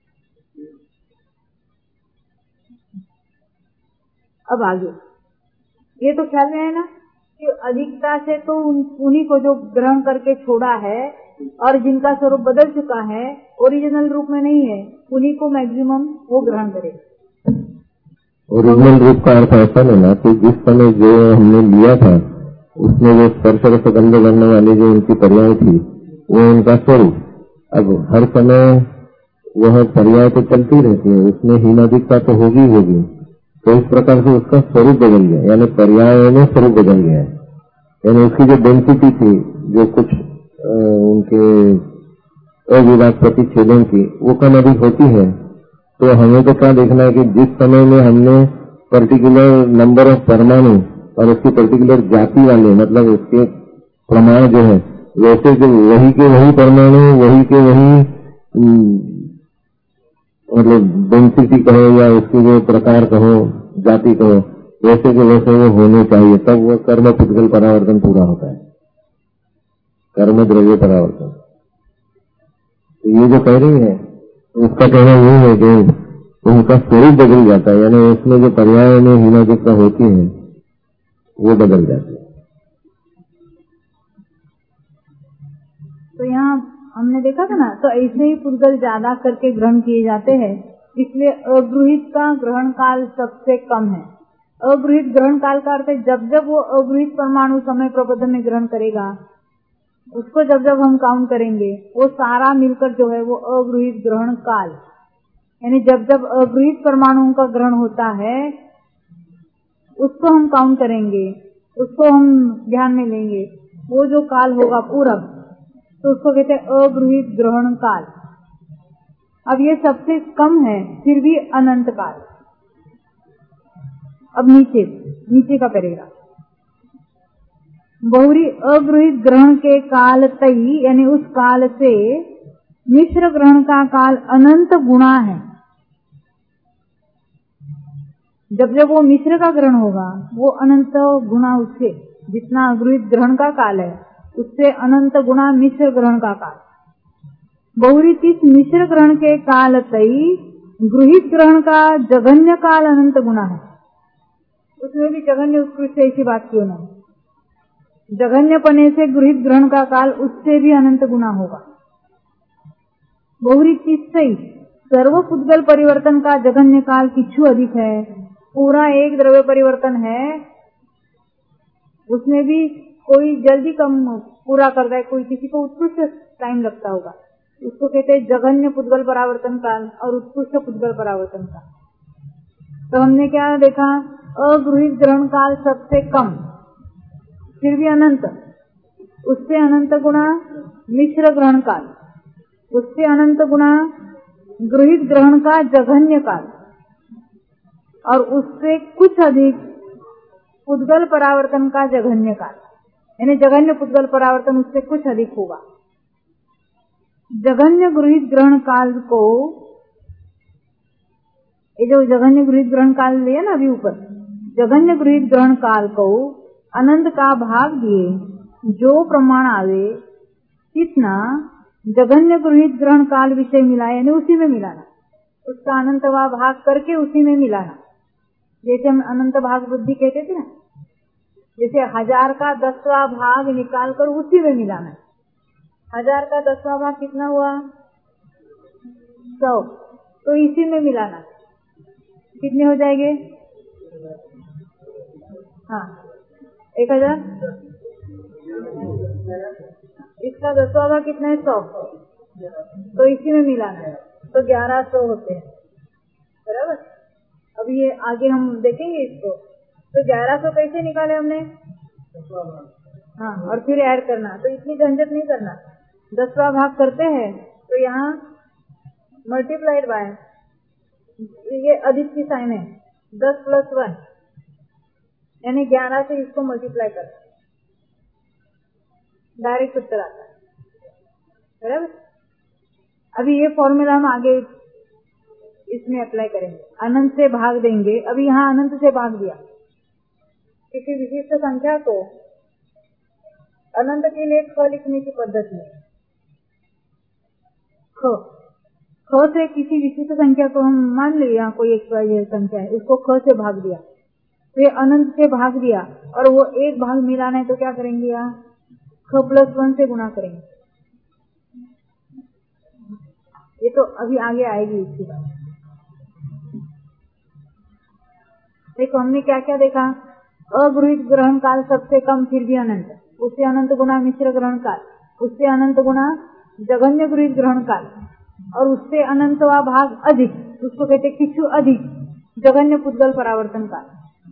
अब आगे ये तो ख्याल में है ना कि अधिकता से तो उन्हीं को जो ग्रहण करके छोड़ा है और जिनका स्वरूप बदल चुका है, ओरिजिनल रूप में नहीं है, उन्हीं को मैक्सिमम वो ग्रहण करेगा। ओरिजिनल रूप का अर्थ ऐसा लेना कि जिस समय जो हमने लिया था उसमें जो स्पर्श रस गंध करने वाली जो उनकी पर्याय थी वो उनका स्वरूप, अब हर समय वह पर्याय तो चलती रहती है, उसमें हीनाधिकता तो होगी, तो इस प्रकार से उसका स्वरूप बदल गया, यानी पर्याय में स्वरूप बदल गया है। यानी उसकी जो डेंसिटी थी, जो कुछ उनके अविभाग प्रतिच्छेदों की, वो कम अधिक होती है। तो हमें तो क्या देखना है कि जिस समय में हमने पर्टिकुलर नंबर ऑफ परमाणु और उसकी पर्टिकुलर जाति वाले, मतलब उसके प्रमाण जो है, वैसे जो वही के वही परमाणु, वही के वही मतलब डेंसिटी कहो या उसकी जो प्रकार कहो, जाति कहो, वैसे के वैसे वो होने चाहिए, तब वह कर्म पुद्गल परावर्तन पूरा होता है, कर्म द्रव्य परावर्तन। तो ये जो कह रही है उसका कहना ये है कि उनका स्वरूप बदल जाता है, यानी उसमें जो पर्याय में हीनाधिकता होती है वो बदल जाती है। तो यहाँ हमने देखा था ना, तो ऐसे ही पुद्गल ज्यादा करके ग्रहण किए जाते हैं, इसलिए अगृहित का ग्रहण काल सबसे कम है। अगृहित ग्रहण काल का अर्थ है जब जब वो अगृहित परमाणु समय प्रबंध में ग्रहण करेगा, उसको जब जब हम काउंट करेंगे, वो सारा मिलकर जो है वो अगृहित ग्रहण काल, यानी जब जब अगृहित परमाणुओं का ग्रहण होता है उसको हम काउंट करेंगे, उसको हम ध्यान में लेंगे, वो जो काल होगा पूरब, तो उसको कहते हैं अगृहित ग्रहण काल। अब ये सबसे कम है, फिर भी अनंत काल। अब नीचे का करेगा, बहुरी अगृहित ग्रहण के काल तई, यानी उस काल से मिश्र ग्रहण का काल अनंत गुणा है। जब जब वो मिश्र का ग्रहण होगा वो अनंत गुणा, उससे जितना अगृहित ग्रहण का काल है उससे अनंत गुणा मिश्र ग्रहण का काल। बहुरी तीस मिश्र ग्रहण के काल तई गृहित ग्रहण का जघन्य काल अनंत गुणा है। उसमें भी जघन्य उत्कृष्ट ऐसी बात क्यों नहीं, जघन्य पने से गृहित ग्रहण का काल उससे भी अनंत गुणा होगा। बहुरी तीस सही सर्व पुद्गल परिवर्तन का जघन्य काल किच्छु अधिक है। पूरा एक द्रव्य परिवर्तन है, उसमें भी कोई जल्दी कम पूरा करता है, कोई किसी को उत्कृष्ट टाइम लगता होगा, उसको कहते हैं जघन्य पुद्गल परावर्तन काल और उत्कृष्ट पुद्गल परावर्तन काल। तो हमने क्या देखा, अगृहित ग्रहण काल सबसे कम, फिर भी अनंत, उससे अनंत गुणा मिश्र ग्रहण काल, उससे अनंत गुणा गृहित ग्रहण का जघन्य काल, और उससे कुछ अधिक पुद्गल परावर्तन का जघन्य काल, यानी जघन्य पुद्गल परावर्तन उससे कुछ अधिक होगा। जघन्य गृहित ग्रहण काल को, ये जो जघन्य गृहित ग्रहण काल लिया ना अभी ऊपर, जगन्य गृहित ग्रहण काल को अनंत का भाग दिए जो प्रमाण आवे कितना जगन्य गृहित ग्रहण काल विषय मिला, यानी उसी में मिलाना, उसका अनंतवा भाग करके उसी में मिलाना। जैसे हम अनंत भाग बुद्धि कहते थे ना, जैसे 1000 का 10वां भाग निकाल कर उसी में मिलाना। 1000 का 10वां भाग कितना हुआ? 100, तो इसी में मिलाना। कितने हो जाएंगे? हाँ, 1000। इसका 10वां भाग कितना है? 100, तो इसी में मिलाना, तो 1100 होते हैं, बराबर। अब ये आगे हम देखेंगे इसको। तो 1100 कैसे निकाले हमने? हाँ, और फिर ऐड करना, तो इतनी झंझट नहीं करना। 10वां भाग करते हैं तो यहाँ मल्टीप्लाइड बाय, ये अधिक की साइन है, 10 + 1 यानी 11 से इसको मल्टीप्लाई करना, डायरेक्ट उत्तर आता है, बराबर। अभी ये फॉर्मूला हम आगे इसमें अप्लाई करेंगे, अनंत से भाग देंगे। अभी यहाँ अनंत से भाग दिया, किसी विशिष्ट संख्या को अनंत के लिए ख लिखने की पद्धति है। ख से किसी विशिष्ट संख्या को हम मान लिया, कोई XYZ संख्या है, उसको ख से भाग दिया, तो ये अनंत से भाग दिया और वो एक भाग मिलाना है, तो क्या करेंगे? यहाँ ख + 1 से गुणा करेंगे। ये तो अभी आगे आएगी इसकी बात। देखो हमने क्या क्या देखा? अगृहित ग्रहण काल सबसे कम, फिर भी अनंत, उससे अनंत गुना मिश्र ग्रहण काल, उससे अनंत गुना जगन्य गृहित ग्रहण काल, और उससे अनंतवा भाग अधिक, उसको कहते किच्छु अधिक जगन्य पुद्गल परावर्तन काल।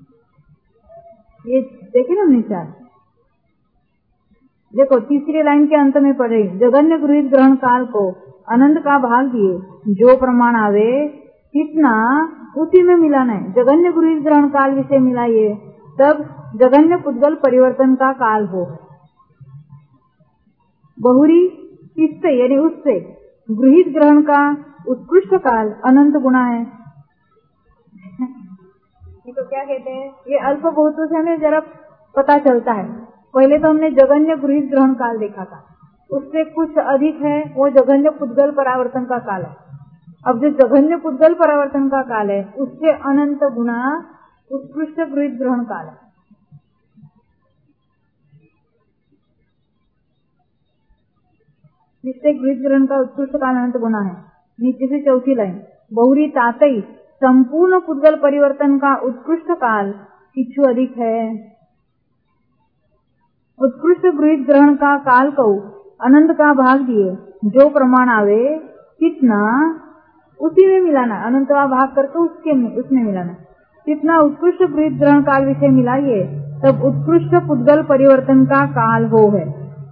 ये देखे ना हमने चार। देखो तीसरी लाइन के अंत में पढ़े, जगन्य गृहित ग्रहण काल को अनंत का भाग दिए जो प्रमाण आवे कितना उसी में मिलाना है। जगन्य गृहित ग्रहण काल विषय मिलाइए, तब जगन्य पुद्गल परिवर्तन का काल हो। बहुरी किससे यानी उससे गृहित ग्रहण का उत्कृष्ट काल अनंत गुना है। तो क्या कहते हैं, ये अल्प बहुतों से हमें जरा पता चलता है। पहले तो हमने जगन्य गृहित ग्रहण काल देखा था, उससे कुछ अधिक है वो जगन्य पुद्गल परावर्तन का काल है। अब जो जगन्य पुद्गल परावर्तन का काल है उससे अनंत गुना उत्कृष्ट गृहित ग्रहण काल है। जिससे गृहित ग्रहण का उत्कृष्ट काल अनंत गुना है। नीचे से चौथी लाइन, बहुरी तातई संपूर्ण पुद्गल परिवर्तन का उत्कृष्ट काल किच्छु अधिक है। उत्कृष्ट गृहित ग्रहण का काल को अनंत का भाग दिए जो प्रमाण आवे कितना उसी में मिलाना, अनंत का भाग करके उसमें मिलाना। कितना उत्कृष्ट गृहित ग्रहण काल विषय मिलाइए, तब उत्कृष्ट पुद्गल परिवर्तन का काल हो है।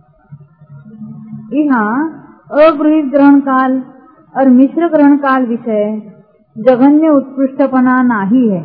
यहाँ अगृहित ग्रहण काल और मिश्र ग्रहण काल विषय जघन्य उत्कृष्टपना नाही है,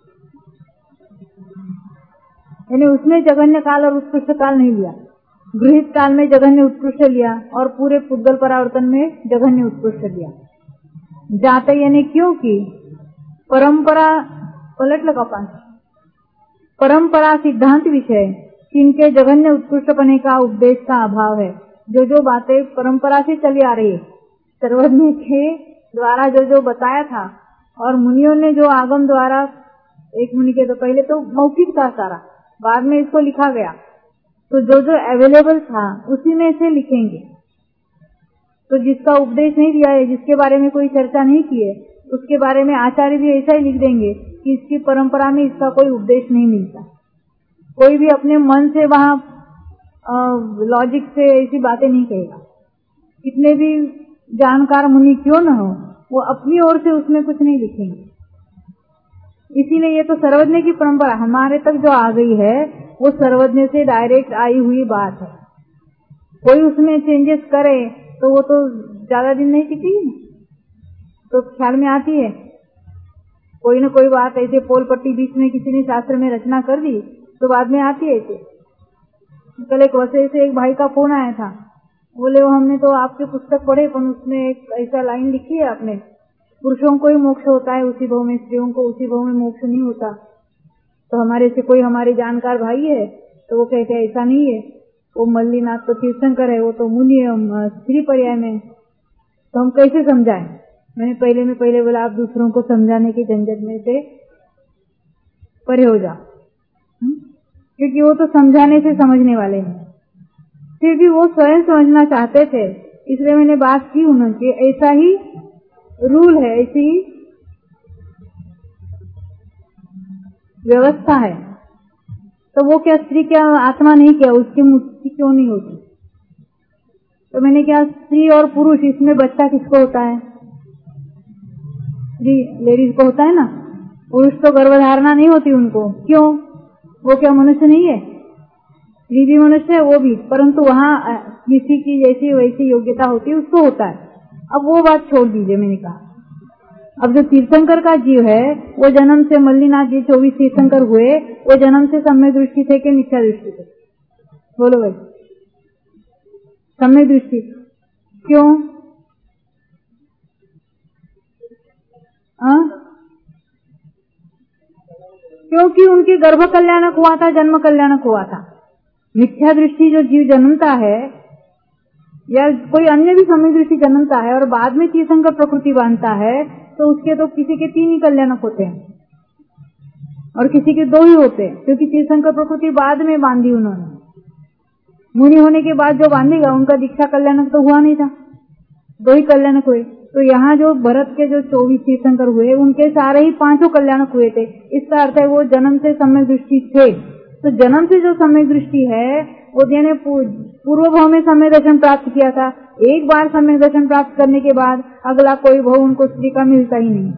यानी उसमें जघन्य काल और उत्कृष्ट काल नहीं लिया। गृहित काल में जघन्य उत्कृष्ट लिया और पूरे पुद्गल परावर्तन में जघन्य उत्कृष्ट लिया। जाते यानी क्योंकि परंपरा पलट लगा पास परंपरा सिद्धांत विषय जिनके जघन्य उत्कृष्टपने का उपदेश का अभाव है। जो बातें परंपरा से चली आ रही है, सर्वज्ञ के द्वारा जो बताया था और मुनियों ने जो आगम द्वारा, एक मुनि के तो पहले तो मौखिक था सारा, बाद में इसको लिखा गया, तो जो अवेलेबल था उसी में से लिखेंगे। तो जिसका उपदेश नहीं दिया है, जिसके बारे में कोई चर्चा नहीं की है, उसके बारे में आचार्य भी ऐसा ही लिख देंगे कि इसकी परंपरा में इसका कोई उपदेश नहीं मिलता। कोई भी अपने मन से वहाँ लॉजिक से ऐसी बातें नहीं कहेगा। कितने भी जानकार मुनि क्यों न हो, वो अपनी ओर से उसमें कुछ नहीं लिखेंगे। इसीलिए ये तो सर्वज्ञ की परंपरा हमारे तक जो आ गई है वो सर्वज्ञ से डायरेक्ट आई हुई बात है। कोई उसमें चेंजेस करे तो वो तो ज्यादा दिन नहीं टिकेगी, तो ख्याल में आती है। कोई न कोई बात ऐसे पोल पट्टी बीच में किसी ने शास्त्र में रचना कर दी तो बाद में आती है। ऐसे कल एक वैसे से एक भाई का फोन आया था, बोले वो हमने तो आपके पुस्तक पढ़े पर उसमें एक ऐसा लाइन लिखी है आपने, पुरुषों को ही मोक्ष होता है उसी भाव में, स्त्रियों को उसी भाव में मोक्ष नहीं होता। तो हमारे से कोई हमारे जानकार भाई है तो वो कहते हैं ऐसा नहीं है, वो मल्लीनाथ तो तीर्थंकर है, वो तो मुनि है स्त्री पर्याय में, तो हम कैसे समझाएं। मैंने पहले बोला आप दूसरों को समझाने की झंझट में से परे हो जाओ, क्योंकि वो तो समझाने से समझने वाले हैं। फिर भी वो स्वयं समझना चाहते थे, इसलिए मैंने बात की उनकी, ऐसा ही रूल है, ऐसी ही व्यवस्था है। तो वो क्या स्त्री क्या आत्मा नहीं, क्या उसकी मुक्ति क्यों नहीं होती? तो मैंने क्या स्त्री और पुरुष इसमें बच्चा किसको होता है? जी लेडीज को होता है ना, पुरुष तो गर्भधारणा नहीं होती उनको, क्यों? वो क्या मनुष्य नहीं है? स्त्री भी मनुष्य है, वो भी, परंतु वहाँ किसी की जैसी वैसी योग्यता होती है उसको होता है। अब वो बात छोड़ दीजिए, मैंने कहा अब जो तीर्थंकर का जीव है वो जन्म से, मल्लीनाथ जी 24 तीर्थंकर हुए, वो जन्म से सम्यक दृष्टि थे कि मिथ्या दृष्टि थे? बोलो भाई। सम्यक दृष्टि। क्यों? क्योंकि उनकी गर्भ कल्याणक हुआ था, जन्म कल्याणक हुआ था। मिथ्या दृष्टि जो जीव जन्मता है या कोई अन्य भी सम्यक दृष्टि जन्मता है और बाद में तीर्थंकर प्रकृति बांधता है, तो उसके तो किसी के 3 ही कल्याणक होते हैं और किसी के 2 ही होते हैं, क्योंकि तीर्थंकर प्रकृति बाद में बांधी उन्होंने। मुनि होने के बाद जो बांधेगा उनका दीक्षा कल्याणक तो हुआ नहीं था, 2 ही कल्याणक हुए। तो यहाँ जो भरत के जो 24 तीर्थंकर हुए उनके सारे ही 5 कल्याणक हुए थे। इसका अर्थ है वो जन्म से सम्यक दृष्टि थे। तो जन्म से जो सम्यक दृष्टि है वो जिन्हें पूर्व भाव में सम्यक दर्शन प्राप्त किया था, एक बार सम्यक दर्शन प्राप्त करने के बाद अगला कोई भाव उनको स्त्री का मिलता ही नहीं।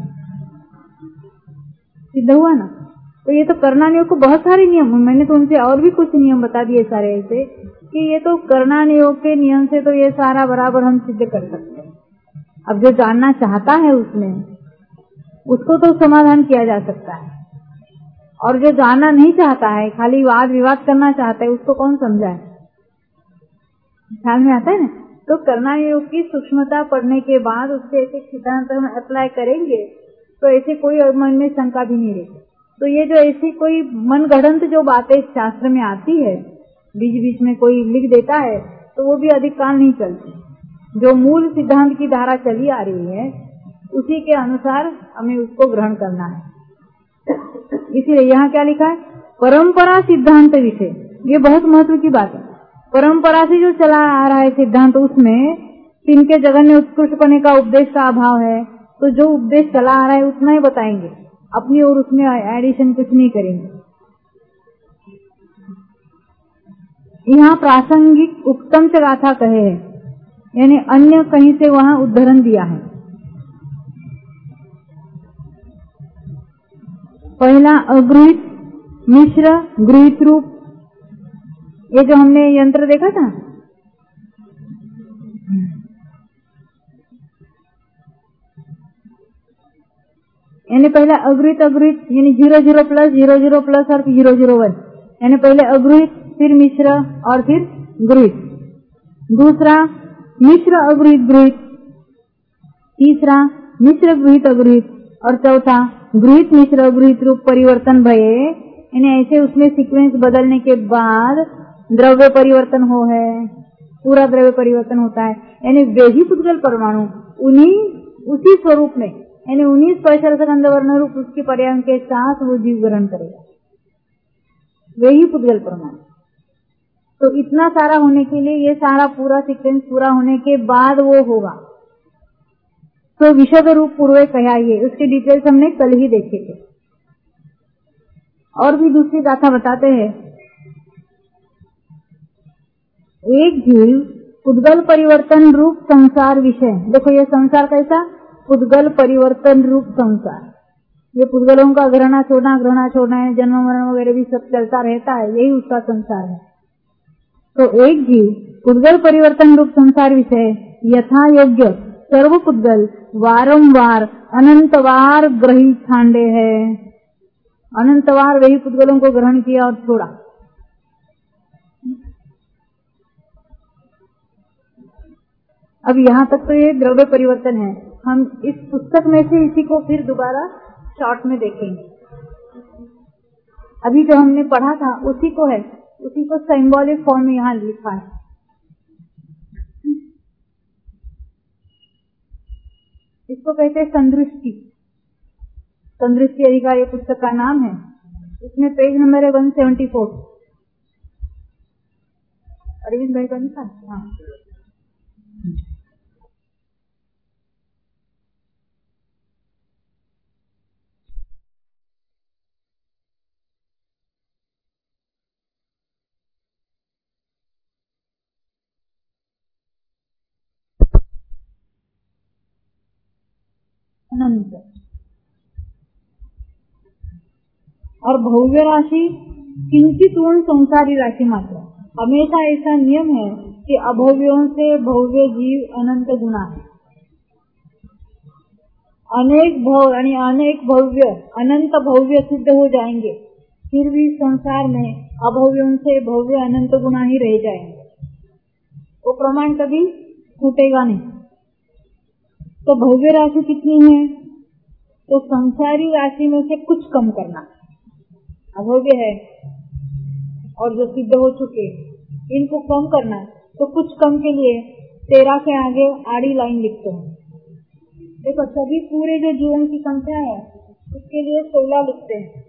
सिद्ध हुआ ना? तो ये तो करना नियोग को बहुत सारे नियम, मैंने तो उनसे और भी कुछ नियम बता दिए सारे ऐसे कि ये तो करना नियोग के नियम से तो ये सारा बराबर हम सिद्ध कर सकते हैं। अब जो जानना चाहता है उसमें उसको तो समाधान किया जा सकता है, और जो जानना नहीं चाहता है, खाली वाद विवाद करना चाहता है, उसको कौन समझाए? ख्याल में आता है ना? तो करना योग की सूक्ष्मता पढ़ने के बाद उसके ऐसे सिद्धांत हम अप्लाई करेंगे तो ऐसे कोई मन में शंका भी नहीं रहेगी। तो ये जो ऐसी कोई मनगढ़ंत जो बातें शास्त्र में आती है, बीच बीच में कोई लिख देता है, तो वो भी अधिक काल नहीं चलती। जो मूल सिद्धांत की धारा चली आ रही है उसी के अनुसार हमें उसको ग्रहण करना है। इसीलिए यहाँ क्या लिखा है? परंपरा सिद्धांत विषय। ये बहुत महत्व की बात है। परंपरा से जो चला आ रहा है सिद्धांत, उसमें तिनके जगन्य उत्कृष्टपने का उपदेश का अभाव है, तो जो उपदेश चला आ रहा है उतना ही बताएंगे अपनी, और उसमें एडिशन कुछ नहीं करेंगे। यहाँ प्रासंगिक उत्तम च गाथा कहे है, यानी अन्य कहीं से वहाँ उद्धरण दिया है। पहला अगृहित, मिश्र, गृहित रूप। ये जो हमने यंत्र देखा था, यानी पहला अगृहित यानी 00 प्लस 00 प्लस और 001, यानी पहले अगृहित, फिर मिश्र और फिर गृहित। दूसरा मिश्र अगृहित गृहित, तीसरा मिश्र गृहित अगृहित, और चौथा गृहित मिश्र अगृहित रूप परिवर्तन भये, यानी ऐसे उसमें सीक्वेंस बदलने के बाद द्रव्य परिवर्तन हो है, पूरा द्रव्य परिवर्तन होता है। यानी वे ही पुद्गल परमाणु उन्हीं उसी स्वरूप में, यानी उन्हीं स्पर्श रस गंध वर्ण रूप उसके पर्याय के साथ वो जीव ग्रहण करेगा, वे ही पुद्गल परमाणु। तो इतना सारा होने के लिए ये सारा पूरा सीक्वेंस पूरा होने के बाद वो होगा। तो विशद रूप पूर्व कहा, ये उसके डिटेल्स हमने कल ही देखे थे। और भी दूसरी गाथा बताते हैं। एक जीव पुद्गल परिवर्तन रूप संसार विषय। देखो ये संसार कैसा? पुद्गल परिवर्तन रूप संसार। ये पुद्गलों का ग्रहणा छोड़ना है, जन्म मरण वगैरह भी सब चलता रहता है, यही उसका संसार है। तो एक जीव पुद्गल परिवर्तन रूप संसार विषय यथा योग्य सर्व पुद्गल वारंवार अनंतवार ग्रही छांडे है। अनंतवार वही पुद्गलों को ग्रहण किया और छोड़ा। अब यहाँ तक तो ये द्रव्य परिवर्तन है। हम इस पुस्तक में से इसी को फिर दोबारा शॉर्ट में देखेंगे। अभी जो हमने पढ़ा था उसी को है, उसी को सिंबॉलिक फॉर्म में यहाँ लिखा है। इसको कहते हैं संदृष्टि। संदृष्टि अधिकार ये पुस्तक का नाम है। इसमें पेज नंबर है 174। अरविंद भाई का लिखा। हाँ, अनंत और भव्य राशि किंचित पूर्ण संसारी राशि मात्र। हमेशा ऐसा नियम है कि अभव्यों से भव्य जीव अनंत गुना है। अनेक भव यानी अनेक भव्य अनंत भव्य सिद्ध हो जाएंगे, फिर भी संसार में अभव्यों से भव्य अनंत गुना ही रह जाएंगे। वो प्रमाण कभी छूटेगा नहीं। तो भव्य राशि कितनी है? तो संसारी राशि में से कुछ कम करना। अभव्य है और जो सिद्ध हो चुके इनको कम करना। तो कुछ कम के लिए 13 के आगे आड़ी लाइन लिखते हैं। देखो, सभी पूरे जो जीवन की संख्या है उसके लिए 16 लिखते हैं।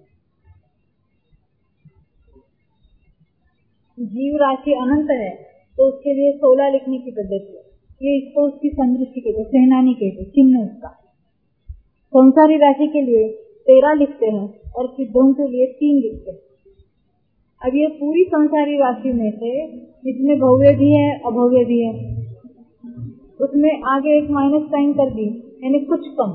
जीव राशि अनंत है तो उसके लिए 16 लिखने की पद्धति है। ये इसको उसकी संदृष्टि कहते, सेनानी कहते, चिन्ह उसका। संसारी राशि के लिए 13 लिखते हैं और सिद्धों के लिए 3 लिखते हैं। अब ये पूरी संसारी राशि में से इसमें भव्य भी है अभव्य भी है, उसमें आगे एक माइनस साइन कर दी यानी कुछ कम।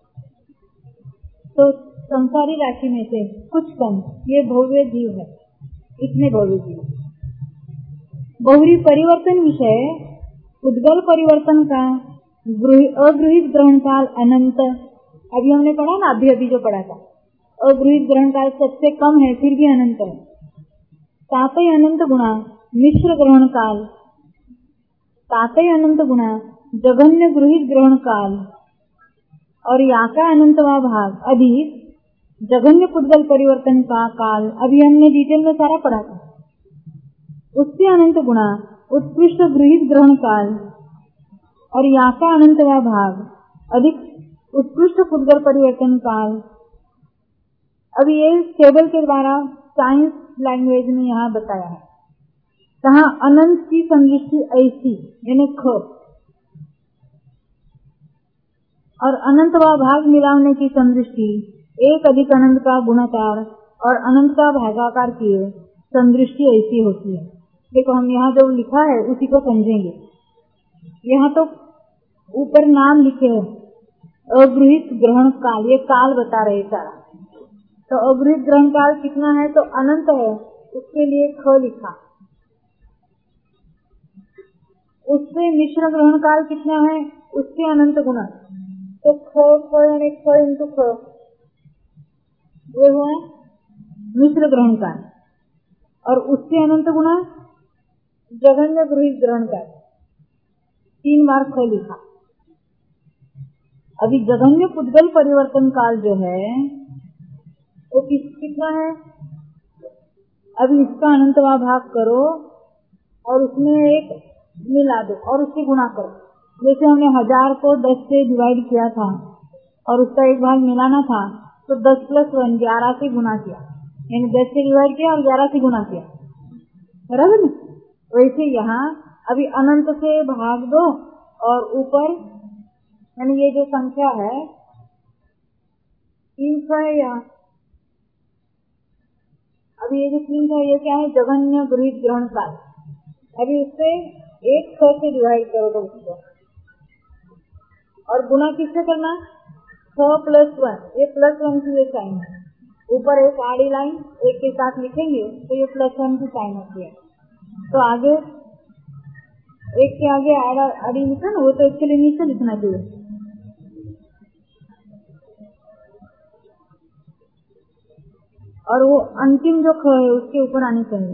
तो संसारी राशि में से कुछ कम ये भव्य जीव है, इतने भव्य जीव। बहुरी परिवर्तन विषय उद्गल परिवर्तन का अगृहित ग्रहण काल अनंत। अभी हमने पढ़ा ना, अभी जो पढ़ा था, अगृहित ग्रहण काल सबसे कम है फिर भी अनंत है। तातय अनंत गुणा मिश्र ग्रहण काल, तातय अनंत गुणा जघन्य गृहित ग्रहण काल और याका अनंतवा भाग अधिक जघन्य पुद्गल परिवर्तन का काल। अभी हमने डिटेल में सारा पढ़ा था। उससे अनंत गुणा उत्कृष्ट गृहित ग्रहण काल और याका अनंतवा भाग अधिक उत्कृष्ट पुद्गल परिवर्तन काल। अभी ये टेबल के द्वारा साइंस लैंग्वेज में यहाँ बताया है। कहा अनंत की संदृष्टि ऐसी यानी ख और अनंत व भाग मिलाने की संदृष्टि एक अधिक अनंत का गुणाकार और अनंत का भागाकार किए संदृष्टि ऐसी होती है। देखो, हम यहाँ जो लिखा है उसी को समझेंगे। यहाँ तो ऊपर नाम लिखे हैं अगृहित ग्रहण काल, ये काल बता रहे सारा। तो अगृहित ग्रहण काल कितना है? तो अनंत है, उसके लिए ख लिखा। उससे मिश्र ग्रहण काल कितना है? उससे अनंत गुना। तो ख यानी ख इंटू ख, ये हुआ मिश्र ग्रहण काल। और उससे अनंत गुना जघन्य गृहित ग्रहण काल, 3 बार ख लिखा। अभी जघन्य पुद्गल परिवर्तन काल जो है वो कितना है? अभी इसका अनंतवा भाग करो और उसमें एक मिला दो और उसकी गुणा करो। जैसे हमने 1000 को 10 से डिवाइड किया था और उसका एक भाग मिलाना था, तो 10 + 1 11 से गुना किया, यानी 10 से डिवाइड किया और 11 से गुना किया, बराबर ना? वैसे यहाँ अभी अनंत से भाग दो और ऊपर यानी ये जो संख्या है 300 है यहाँ। अभी ये जो 300 है ये क्या है? जघन्य गृहित ग्रहण काल। अभी उससे 1 100 से डिवाइड करो तो उसको, और गुना किससे करना? 100 + 1, ये +1 की ये साइन है। ऊपर एक आड़ी लाइन एक के साथ लिखेंगे तो ये +1 की साइन होती है। तो आगे एक के आगे आड़ी लिखा ना, वो तो इसके लिए नीचे लिखना चाहिए। और वो अंतिम जो ख है उसके ऊपर आनी चाहिए।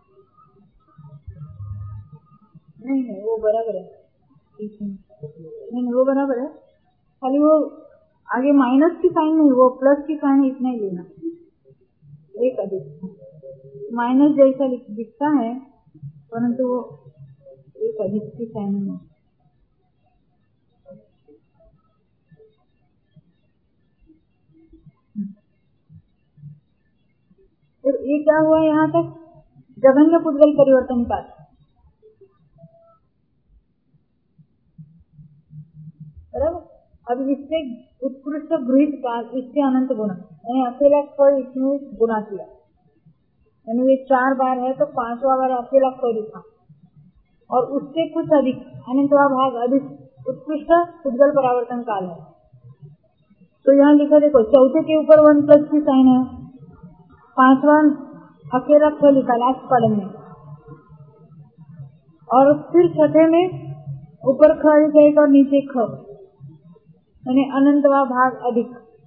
नहीं वो बराबर है। नहीं वो बराबर है, खाली वो आगे माइनस की साइन नहीं, वो प्लस की साइन इतना ही लेना, एक अधिक माइनस जैसा दिखता है परंतु वो एक अधिक की साइन नहीं। तो ये क्या हुआ यहाँ तक, जघन्य पुद्गल परिवर्तन का। बराबर। अब इससे उत्कृष्ट गृहित काल, इससे अनंत गुना, यानी अकेला फल इसमें गुना किया, यानी ये 4 बार है तो 5वां बार अकेला फल लिखा और उससे कुछ अधिक अनंतवा भाग अधिक उत्कृष्ट पुद्गल परावर्तन काल है। तो यहाँ लिखा देखो, चौथे के ऊपर 1 प्लस की साइन है, 5वां अकेला फल लिखा लास्ट कॉलम में, और फिर छठे में ऊपर ख लिखेगा और नीचे ख, यानी अनंतवा भाग अधिक।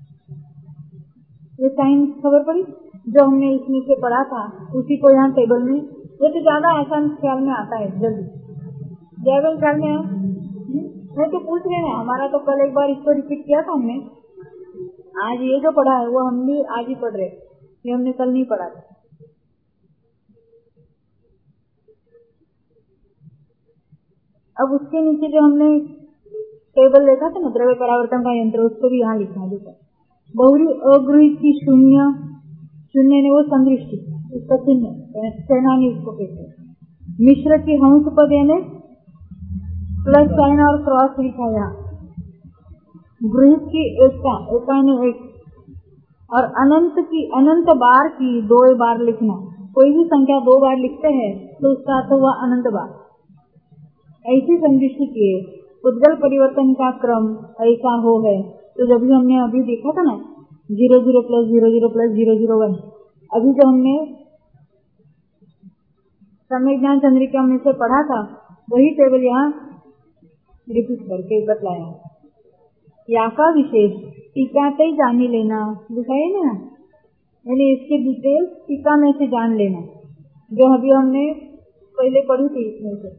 ये साइन खबर पड़ी जो हमने इसमें से पढ़ा था, उसी को यहाँ टेबल में, ये तो ज्यादा आसान ख्याल में आता है, जल्दी ज्यादा ख्याल में आया। मैं तो पूछ रहे हैं, हमारा तो कल एक बार इसको रिपीट किया था हमने, आज ये जो पढ़ा है वो हम भी आज ही पढ़ रहे, ये हमने कल नहीं पढ़ा था। अब उसके नीचे जो हमने टेबल देखा था ना, द्रव्य परावर्तन का यंत्र, उसको भी यहाँ लिखा है। बहुरी अगृहित की शून्य, शून्य ने वो संदृष्टि, उसका चिन्ह सेनानी उसको कहते हैं। मिश्र की हंस पद यानी प्लस साइन और क्रॉस लिखा यहाँ। गृहित की एका ने एक, और अनंत की अनंत बार की 2 बार लिखना। कोई भी संख्या 2 बार लिखते हैं तो उसका अर्थ हुआ अनंत बार। ऐसी संदृष्टि किए पुद्गल परिवर्तन का क्रम ऐसा हो है। तो जब भी हमने अभी देखा था ना 00 प्लस 00 प्लस 001, अभी जो हमने सम्यक ज्ञान चंद्रिका में से पढ़ा था वही टेबल यहाँ रिपीट करके बतलाया। या का विशेष टीकाते जानी लेना दिखाई ना, यानी इसके डिटेल्स टीका में से जान लेना, जो अभी हमने पहले पढ़ी थी इसमें से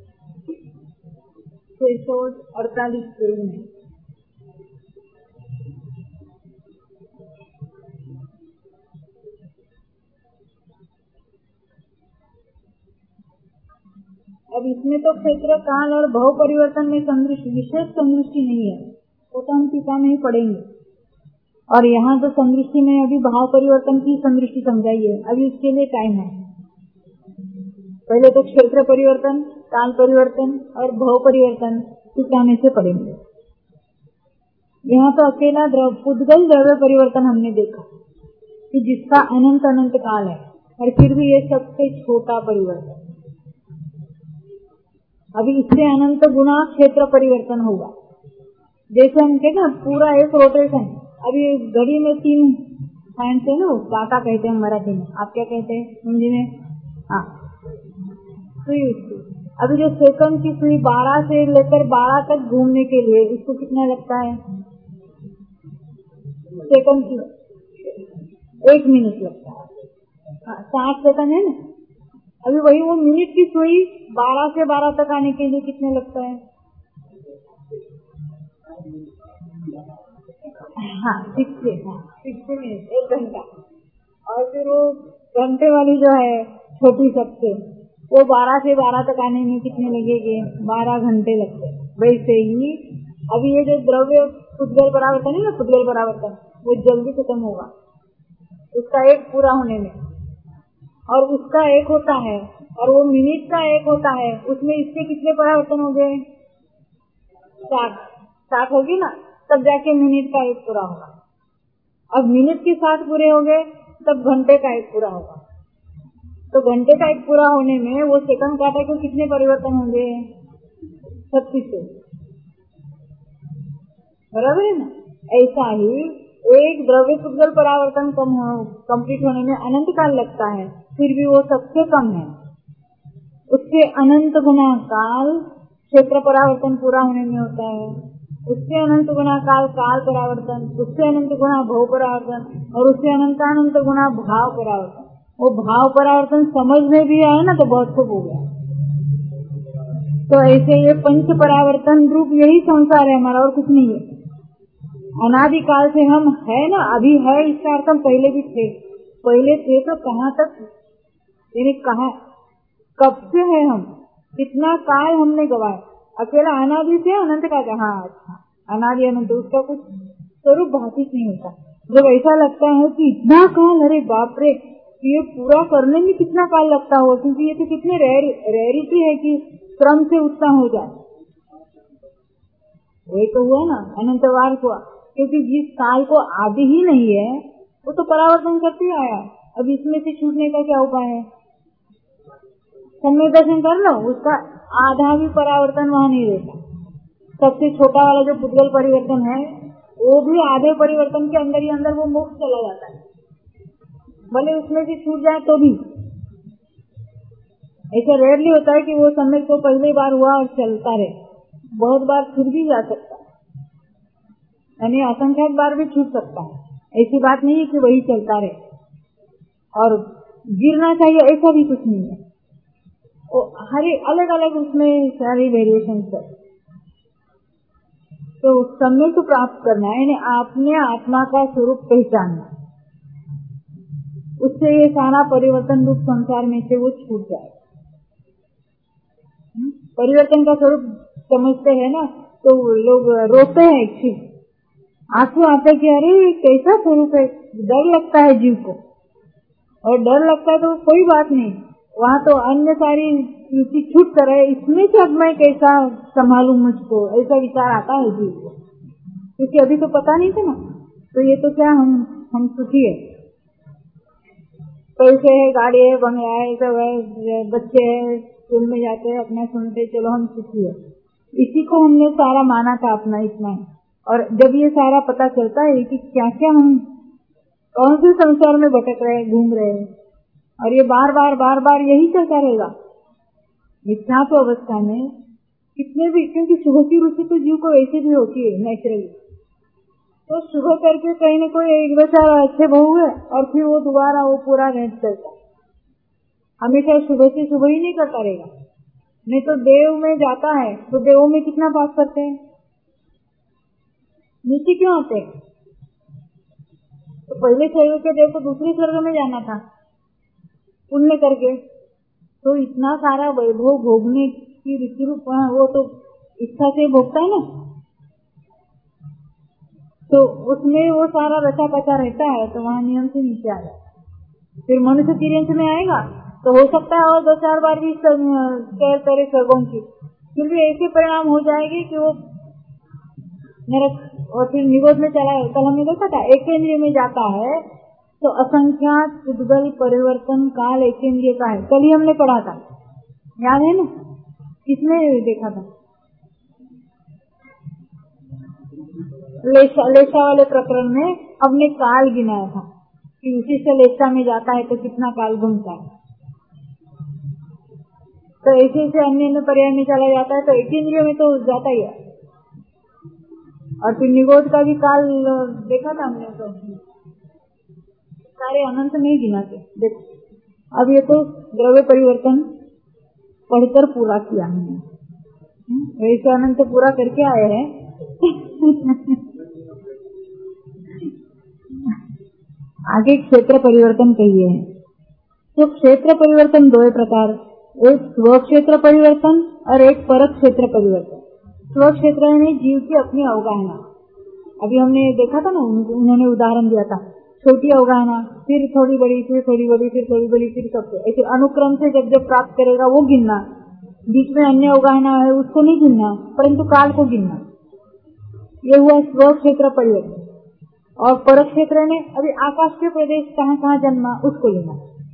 648 पेज में। अब इसमें तो क्षेत्र काल और भाव परिवर्तन में संदृष्टि, विशेष संदृष्टि नहीं है, वो तो हम टीका में ही पढ़ेंगे। और यहाँ तो संदृष्टि में अभी भाव परिवर्तन की संदृष्टि समझाई है, अभी इसके लिए टाइम है। पहले तो क्षेत्र परिवर्तन, काल परिवर्तन और भाव परिवर्तन टीका में से पढ़ेंगे। यहाँ तो अकेला पुद्गल द्रव्य परिवर्तन हमने देखा कि जिसका अनंत अनंत काल है, और फिर भी ये सबसे छोटा परिवर्तन। अभी इससे अनंत गुना क्षेत्र परिवर्तन होगा। जैसे हम कहते हैं पूरा एक रोटेशन, अभी घड़ी में 3 साइंस है ना, काका कहते हैं मराठी में, आप क्या कहते हैं हिंदी में? हाँ, सुई। अभी जो सेकंड की सुई 12 से लेकर 12 तक घूमने के लिए इसको कितना लगता है? सेकंड की 1 मिनट लगता है। 60 सेकंड है ना। अभी वही वो मिनट की सुई 12 से 12 तक आने के लिए कितने लगता है? हाँ 60 मिनट, 1 घंटा। और फिर वो घंटे वाली जो है छोटी सबसे, वो 12 से 12 तक आने में कितने लगेंगे? 12 घंटे लगते। वैसे ही अभी ये जो द्रव्य पुद्गल परावर्तन है ना, पुद्गल परावर्तन वो जल्दी खत्म होगा उसका 1 पूरा होने में, और उसका 1 होता है, और वो मिनट का 1 होता है, उसमें इसके कितने परावर्तन हो गए? 60 होगी ना, तब जाके मिनट का 1 पूरा होगा। अब मिनट के 60 पूरे हो गए तब घंटे का 1 पूरा होगा। तो घंटे का 1 पूरा होने में वो सेकंड काटा के कितने परिवर्तन होंगे? 36। बराबर है ना। ऐसा ही एक द्रव्य पुद्गल परावर्तन कंप्लीट होने में अनंत काल लगता है, फिर भी वो सबसे कम है। उसके अनंत गुना काल क्षेत्र परावर्तन पूरा होने में होता है, उससे अनंत गुना काल काल परावर्तन, उससे अनंत गुना भाव परावर्तन, और उससे अनंत गुना भाव परावर्तन। वो भाव परावर्तन समझ में भी आए ना तो बहुत खूब हो गया। तो ऐसे ये पंच परावर्तन रूप यही संसार है हमारा, और कुछ नहीं है। अनादिकाल से हम है ना, अभी है इसका अर्थ हम पहले भी थे। पहले थे तो कहाँ तक, यानी कहा कब से है हम, कितना काल हमने गवाया। अकेला अनादि से अनंत का कहा, अच्छा अनादि अनंत उसका कुछ स्वरूप भाषित नहीं होता। जब ऐसा लगता है कि इतना काल, अरे बाप रे, ये पूरा करने में कितना काल लगता हो, क्योंकि ये तो कितने रेयरिटी है कि क्रम से उतना हो जाए। वही तो हुआ ना, अनंतवार हुआ, क्योंकि जिस काल को आदि ही नहीं है वो तो परावर्तन करते आया। अब इसमें से छूटने का क्या उपाय है? समय दर्शन कर लो, उसका आधा भी परावर्तन वहाँ नहीं रहता। सबसे छोटा वाला जो पुद्गल परिवर्तन है वो भी आधे परिवर्तन के अंदर ही अंदर वो मोक्ष चला जाता है, भले उसमें से छूट जाए तो भी। ऐसा रेयरली होता है कि वो समय को पहली बार हुआ और चलता रहे, बहुत बार छूट भी जा सकता है, यानी असंख्यक बार भी छूट सकता है। ऐसी बात नहीं है कि वही चलता रहे और गिरना चाहिए, ऐसा भी कुछ नहीं है। हर अलग अलग उसमें सारी वेरिएशन है। तो समय को प्राप्त करना है, यानी आपने आत्मा का स्वरूप पहचानना, उससे ये सारा परिवर्तन रूप संसार में से वो छूट जाए। परिवर्तन का स्वरूप समझते हैं ना, तो लोग रोते हैं, आंसू आते कि अरे कैसा स्वरूप है, डर लगता है जीव को। और डर लगता है तो कोई बात नहीं, वहाँ तो अन्य सारी रुचि छूट कर है, इसमें से अब मैं कैसा संभालूं मुझको, ऐसा विचार आता है जीव को, क्योंकि अभी तो पता नहीं था ना। तो ये तो क्या हम सुखी है, पैसे है, गाड़ी है, बंगला है, सब है, बच्चे है, स्कूल में जाते हैं, अपना सुनते, चलो हम सुखी है। इसी को हमने सारा माना था अपना, इतना है। और जब ये सारा पता चलता है कि क्या क्या हम कौन से संसार में भटक रहे, घूम रहे हैं, और ये बार बार यही चलता रहेगा मिथ्यात्व अवस्था में कितने भी, क्योंकि शुभ की रुचि तो जीव को वैसे भी होती है नेचुरली। तो शुभ करके कहीं न कोई एक बेचारा अच्छे बहू है और फिर वो दोबारा वो पूरा रेंट चलता, हमेशा शुभ से शुभ ही नहीं करता रहेगा। नहीं तो देव में जाता है तो देवों में कितना पाप करते हैं, नीचे क्यों आते हैं? तो पहले स्वर्ग के देव को दूसरे स्वर्ग में जाना था पुण्य करके, तो इतना सारा वैभव भोगने की रुचि रूप वो तो इच्छा से भोगता है ना, तो उसमें वो सारा रचा पचा रहता है, तो वहाँ नियम से नीचे आ जाता। फिर मनुष्य तिर्यंश में आएगा तो हो सकता है और 2-4 बार भी केयर करे स्वर्गों की, फिर भी ऐसे परिणाम हो जाएंगे कि वो नरक, और फिर निगोद में चला। कल हमने देखा था एकेंद्रिय में जाता है तो असंख्यात पुद्गल परिवर्तन काल एकेंद्रिय का है, कल ही हमने पढ़ा था, याद है ना? किसने देखा था? लेशा वाले प्रकरण में हमने काल गिनाया था कि विशिष्ट लेशा में जाता है तो कितना काल घूमता है। तो ऐसे अन्य पर्याय में चला जाता है तो एकेंद्रिय में तो जाता ही है। और फिर निगोद का भी काल देखा था हमने, तो सारे अनंत नहीं गिनाते। देखो अब ये तो द्रव्य परिवर्तन पढ़कर पूरा किया हमने, वैसे अनंत पूरा करके आए हैं। आगे क्षेत्र परिवर्तन कहिए हैं। तो क्षेत्र परिवर्तन दो प्रकार, एक स्व क्षेत्र परिवर्तन और एक परक क्षेत्र परिवर्तन। स्व क्षेत्र यानी जीव की अपनी अवगाहना, अभी हमने देखा था ना, उन्होंने उदाहरण दिया था, छोटी अवगाहना, फिर थोड़ी बड़ी, फिर थोड़ी बड़ी, फिर थोड़ी बड़ी, फिर सबसे ऐसे अनुक्रम से जब जब प्राप्त करेगा वो गिनना। बीच में अन्य अवगाहना है उसको नहीं गिनना, परंतु काल को गिनना। ये हुआ स्व क्षेत्र परिवर्तन। और परक क्षेत्र ने अभी आकाश के प्रदेश कहाँ कहाँ जन्मा उसको लेना।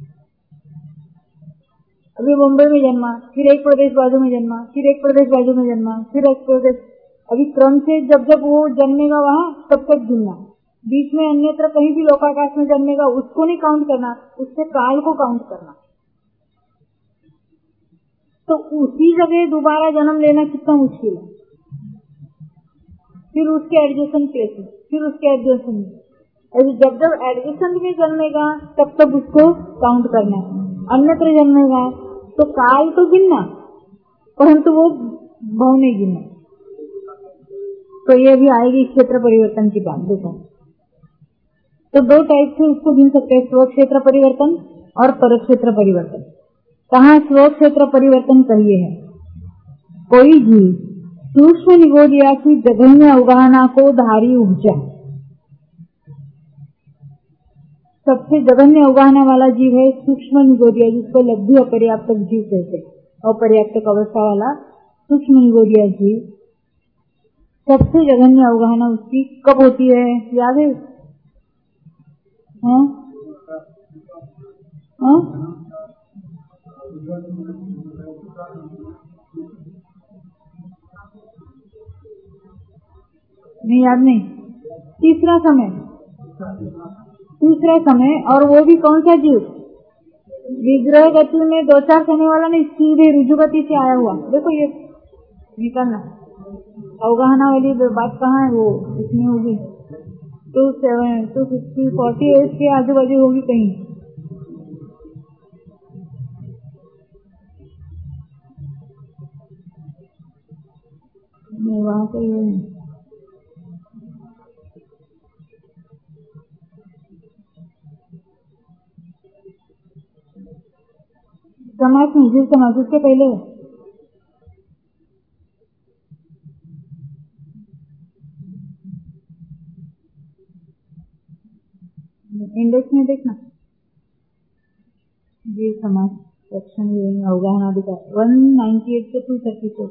अभी मुंबई में जन्मा, फिर एक प्रदेश बाजू में जन्मा, फिर एक प्रदेश बाजू में जन्मा, फिर एक प्रदेश, अभी क्रम से जब जब वो जन्मेगा वहाँ तब तक गिनना। बीच में अन्यत्र कहीं भी लोकाकाश में जन्मेगा उसको नहीं काउंट करना, उससे काल को काउंट करना। तो उसी जगह दोबारा जन्म लेना कितना मुश्किल है। फिर उसके एडजस्टेंट प्लेस, फिर उसके एडजस्टेंट, जब जब एडजस्टेंट में जन्मेगा तब तक उसको काउंट करना है। अन्यत्र जन्मेगा तो काल तो गिनना, परंतु वो भाव नहीं गिने। तो ये भी आएगी क्षेत्र परिवर्तन की बात। देखो, तो दो टाइप से उसको गिन सकते हैं, स्व क्षेत्र परिवर्तन और पर क्षेत्र परिवर्तन। कहाँ स्व क्षेत्र परिवर्तन कहिए है, कोई जीव सूक्ष्म निगोदिया की जघन्य अवगाहना को धारी ऊर्जा, सबसे जघन्य अवगाहना वाला जीव है सूक्ष्म निगोदिया, जिसको लघु अपर्याप्तक जीव कहते हैं। अपर्याप्तक अवस्था वाला सूक्ष्म निगोदिया जीव, सबसे जघन्य अवगाहना उसकी कब होती है, याद है? नहीं, याद नहीं। तीसरा समय, और वो भी कौन सा जीव? विग्रह गति में 2-4 समय वाला नहीं, सीधे रुजु गति से आया हुआ। देखो ये निकलना अवगाहना वाली बात कहाँ है, वो इसमें होगी 248 के आजू बाजू होगी कहीं। वहां पे समाज में जीव समाज उसके पहले इंडेक्स में देखना, जीव समाज सेक्शन अवगाहना अधिकार 198 से 234।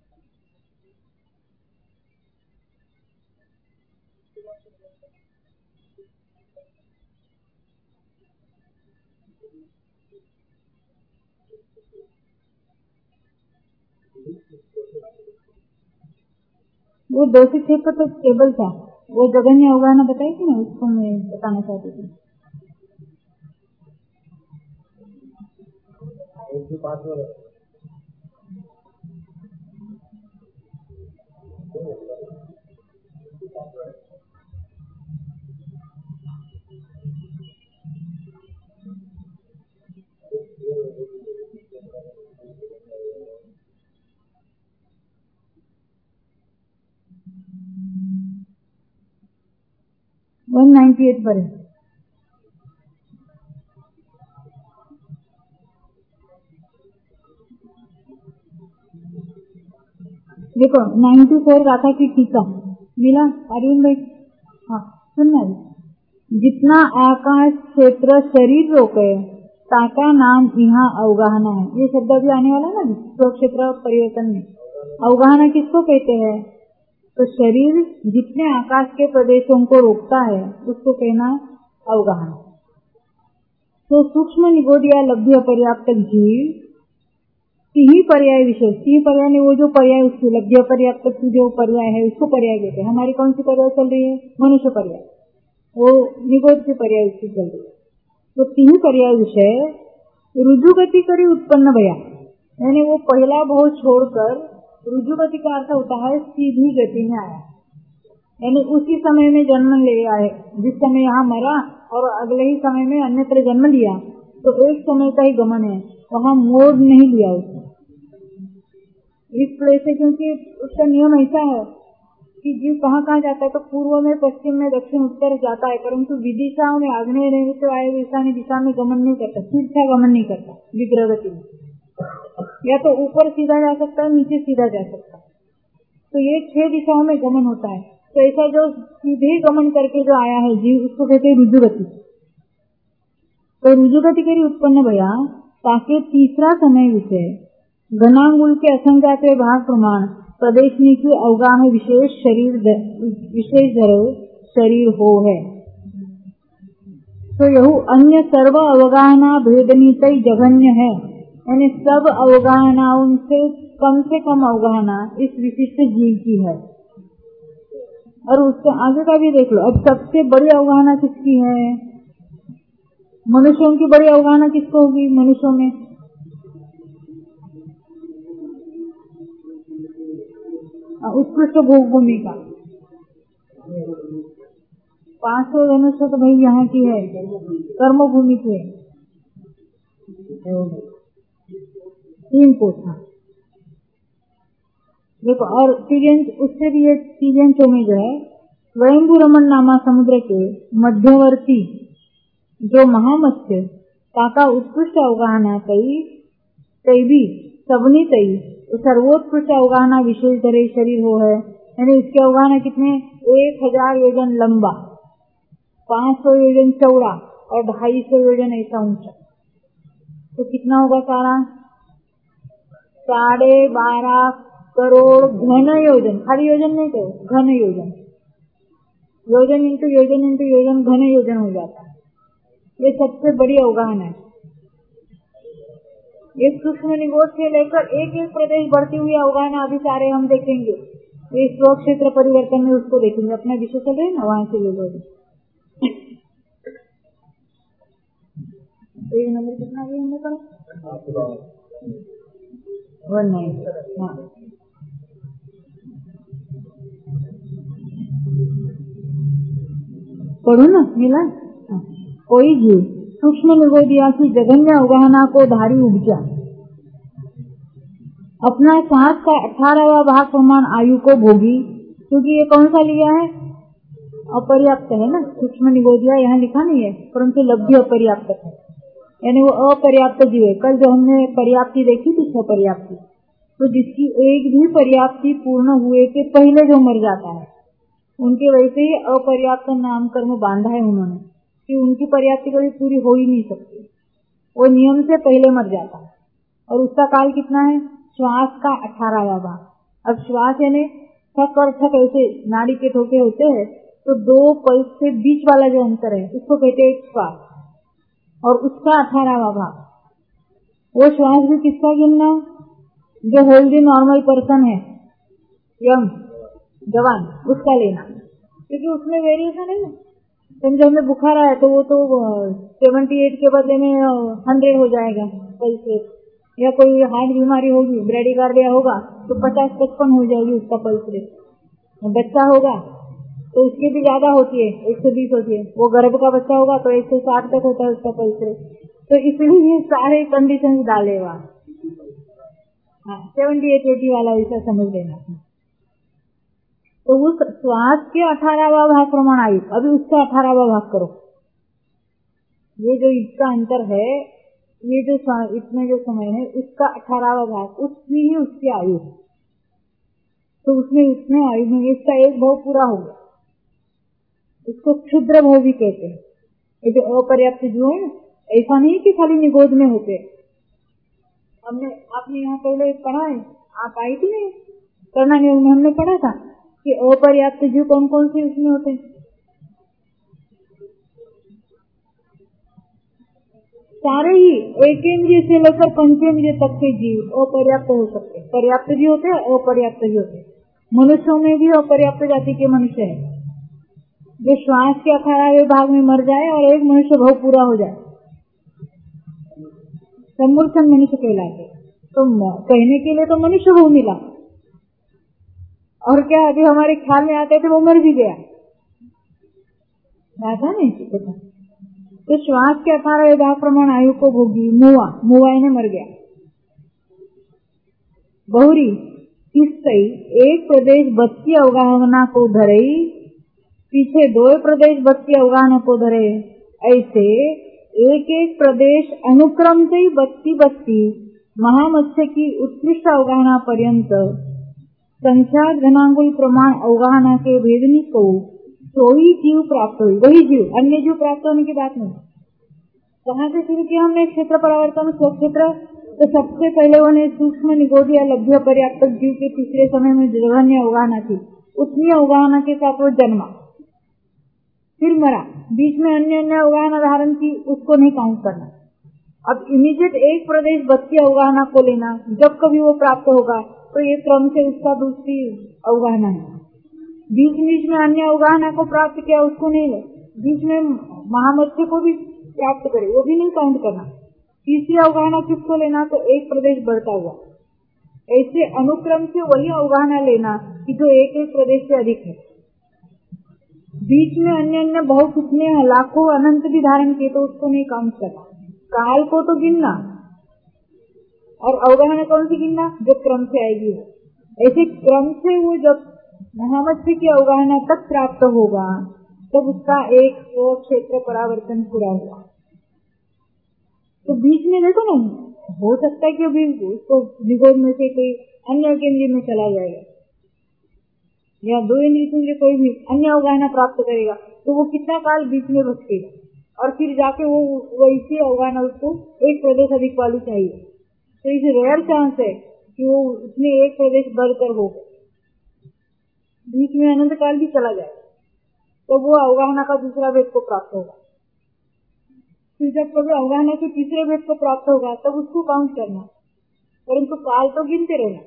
वो 2 से 6 का तो टेबल था, वो जघन्य अवगाहना बताई थी ना, उसको मैं बताना चाहती थी। वन 198 पर है। देखो 94 गाथा की टीका मिला अरविंद भाई? हाँ, सुनना, जितना आकाश क्षेत्र शरीर रोके ताका नाम यहाँ अवगाहना है। ये शब्द भी आने वाला ना स्व क्षेत्र परिवर्तन में। अवगाहना किसको कहते हैं? तो शरीर जितने आकाश के प्रदेशों को रोकता है उसको कहना अवगाहना। तो सूक्ष्म निगोदिया लघु अपर्याप्तक जीव ही पर्याय विशेष, तीन पर्याय में वो जो पर्याय उसकी लघु अपर्याप्तक की जो पर्याय है उसको पर्याय देते हैं। हमारी कौन सी पर्याय चल रही है? मनुष्य पर्याय, वो निगोद की पर्याय उसकी चल रही है। तो तीन पर्याय विषय रुजु गति करी उत्पन्न भया, यानी वो पहला भाव छोड़कर रुजु गति का अर्थ होता है सीधी गति में आया, यानी उसी समय में जन्म ले आए, जिस समय यहाँ मरा और अगले ही समय में अन्यत्र जन्म लिया, तो एक समय का ही गमन है, वहाँ मोड़ नहीं लिया उसने इस तरह से। क्योंकि उसका नियम ऐसा है कि जीव कहाँ कहाँ जाता है, तो पूर्व में, पश्चिम में, दक्षिण, उत्तर जाता है, परंतु विदिशाओं में आग्नेय नैऋत्य वायव्य ईशान्य दिशा में गमन नहीं करता, सीधा गमन नहीं करता विग्रह गति में। या तो ऊपर सीधा जा सकता है, नीचे सीधा जा सकता है। तो ये 6 दिशाओं में गमन होता है। तो ऐसा जो सीधे गमन करके जो आया है जीव, उसको कहते हैं रुजु गति। तो रुजु गति करी उत्पन्न भया ताकि तीसरा समय विषय घनांगुल के असंख्यात भाग प्रमाण प्रदेशनी की अवगाह विशेष शरीर विशेष धरो शरीर हो है। तो यह अन्य सर्व अवगाहना भेदनीत जघन्य है, यानी सब अवगाहनाओं से कम अवगाहना इस विशिष्ट जीव की है। और उसके आगे का भी देख लो। अब सबसे बड़ी अवगाहना किसकी है? मनुष्यों की बड़ी अवगाहना किसको होगी? मनुष्यों में उत्कृष्ट भोग भूमि का 500 धनुष तो भाई यहाँ की है, कर्म भूमि की है 3 कोठा। देखो, और उससे भी ये तीजन में जो है स्वयंभू रमन नामा समुद्र के मध्यवर्ती जो महामत्स्य ताका उत्कृष्ट अवगाहना तई भी सबनी तई सर्वोत्कृष्ट अवगाहना विशेष धरे शरीर हो है। यानी इसके अवगाहना कितने, 1000 योजन लंबा, 500 योजन चौड़ा और 250 योजन ऐसा ऊंचा। तो कितना होगा सारा, 12.5 करोड़ घन योजन। खाली योजन नहीं तो घन योजन, योजन इंटू योजन इंटू योजन घन योजन हो जाता है। ये सबसे बड़ी अवगाहना है। ये सूक्ष्म निगोद से लेकर एक एक प्रदेश बढ़ती हुई अवगाहना अभी सारे हम देखेंगे। ये स्व क्षेत्र परिवर्तन में उसको देखेंगे। अपना विषय चल रहे ना, वहां से ले लो। एक नंबर कितना भी हमने पढ़ा, 19। हाँ, पढ़ो ना, मिला। कोई जीव सूक्ष्म निगोदिया की जघन्य अवगाहना को धारी उपजा अपना सांस का 18वां भाग प्रमाण आयु को भोगी। क्योंकि ये कौन सा लिया है, अपर्याप्त है ना। सूक्ष्म निगोदिया यहाँ लिखा नहीं है, परंतु लब्धि अपर्याप्त है, यानी वो अपर्याप्त जीव है। कल जो हमने पर्याप्ति देखी थी, पर्याप्ति, तो जिसकी एक भी पर्याप्ति पूर्ण हुए के पहले जो मर जाता है, उनके वैसे ही अपर्याप्त नाम कर्म बांधा है उन्होंने कि उनकी पर्याप्ति कभी पूरी हो ही नहीं सकती। वो नियम से पहले मर जाता है। और उसका काल कितना है, श्वास का 18वां भाग। अब श्वास यानी थक और थक ऐसे नाड़ी के ठोके होते हैं, तो 2 पल्स से बीच वाला जो अंतर है उसको कहते हैं श्वास, और उसका 18वां भाग। वो श्वास भी किसका गिनना, जो हेल्दी नॉर्मल पर्सन है, यंग जवान, उसका लेना। क्योंकि उसमें वेरिएशन है ना। समझो हमें बुखार आया तो वो तो 78 के बदले में 100 हो जाएगा पल्स रेट, या कोई हार्ट बीमारी होगी, ब्रेडिकार्डिया होगा तो 50-55 हो जाएगी उसका पल्स रेट। बच्चा होगा तो उसकी भी ज्यादा होती है, 120 होती है। वो गर्भ का बच्चा होगा तो 160 तक होता है उसका पल्स रेट। तो इसलिए ये सारे कंडीशन डालेगा। हाँ, 78-80 वाला ऐसा समझ लेना। तो उस श्वास के 18वां भाग प्रमाण आयु, अभी उसका 18वां भाग करो। ये जो इसका अंतर है, ये जो इतना जो समय है, उसका 18वां भाग, उसमें ही उसकी आयु। तो उसमें आयु में इसका एक भाव पूरा हो गया। उसको क्षुद्र भाव भी कहते हैं। ये जो अपर्याप्त जो है, ऐसा नहीं कि खाली निगोद में होते। आपने यहाँ पहले पढ़ा है, आप आई थी नहीं करना नियोग में, हमने पढ़ा था कि अपर्याप्त जीव कौन कौन से उसमें होते हैं। सारे ही एकेंद्रिय से लेकर पंचेंद्रिय तक के जीव अपर्याप्त हो सकते हैं। पर्याप्त भी होते हैं, अपर्याप्त भी होते हैं। मनुष्यों में भी अपर्याप्त जाति के मनुष्य है, जो श्वास के 18वें भाग में मर जाए और एक मनुष्य भाव पूरा हो जाए, सम्मूर्छन मनुष्य कहलाते। तो कहने के लिए तो मनुष्य भाव मिला, और क्या अभी हमारे ख्याल में आते थे वो मर भी गया, ऐसा नहीं सीखता। तो श्वास के 18वें भाग प्रमाण आयु को भोगी मुआ ने मर गया। बहुरी किसई एक प्रदेश 32 अवगाहना को धरे, पीछे 2 प्रदेश 32 अवगाहना को धरे। ऐसे एक एक प्रदेश अनुक्रम से 32 महामत्स्य की उत्कृष्ट अवगाहना पर्यंत संख्या घनांगुल प्रमाण अवगाहना के भेदनी को तो ही जीव प्राप्त हुई। वही जीव, अन्य जीव प्राप्त होने की बात नहीं। कहाँ से शुरू किया हमने क्षेत्र परावर्तन, स्व क्षेत्र। तो सबसे पहले उन्हें सूक्ष्म निगोद या लभ्य पर्याप्त जीव के तीसरे समय में जघन्य अवगाहना थी, उतनी अवगाहना के साथ वो जन्मा, फिर मरा। बीच में अन्य अवगाहना धारण की, उसको नहीं काउंट करना। अब इमीडिएट एक प्रदेश 32 अवगाहना को लेना, जब कभी वो प्राप्त होगा तो ये क्रम से उसका दूसरी अवगाहना है। बीच में अन्य अवगाहना को प्राप्त किया, उसको नहीं ले। बीच में महामत्स्य को भी प्राप्त करे, वो भी नहीं काउंट करना। तीसरी अवगाहना किसको लेना, तो एक प्रदेश बढ़ता हुआ। ऐसे अनुक्रम से वही अवगाहना लेना कि जो एक एक प्रदेश से अधिक है। बीच में अन्य बहुत कितने लाखों अनंत भी धारण किए तो उसको नहीं काउंट करना। काल को तो गिनना, और अवगाहना कौन सी गिनना, जो क्रम से आएगी। ऐसे क्रम से वो जब महामत्स्य की अवगाहना तक प्राप्त होगा तब उसका एक क्षेत्र परावर्तन पूरा हुआ। तो बीच में देखो ना, हो सकता है कि अभी उसको निगोद में से कोई अन्य केंद्र में चला जाएगा या दो इंद्रियों से कोई भी अन्य अवगाहना प्राप्त करेगा, तो वो कितना काल बीच में भटकेगा और फिर जाके वो वैसी अवगाहना उसको एक प्रदेश अधिक वाली चाहिए। तो इसे रेयर चांस है कि वो उसमें एक प्रदेश बढ़कर हो, बीच में अनंत काल भी चला जाए तो वो अवगाहना का दूसरा भेद को प्राप्त होगा। फिर जब कभी अवगाहना के तीसरे भेद को प्राप्त होगा तब उसको काउंट करना, परंतु काल तो गिनते रहना।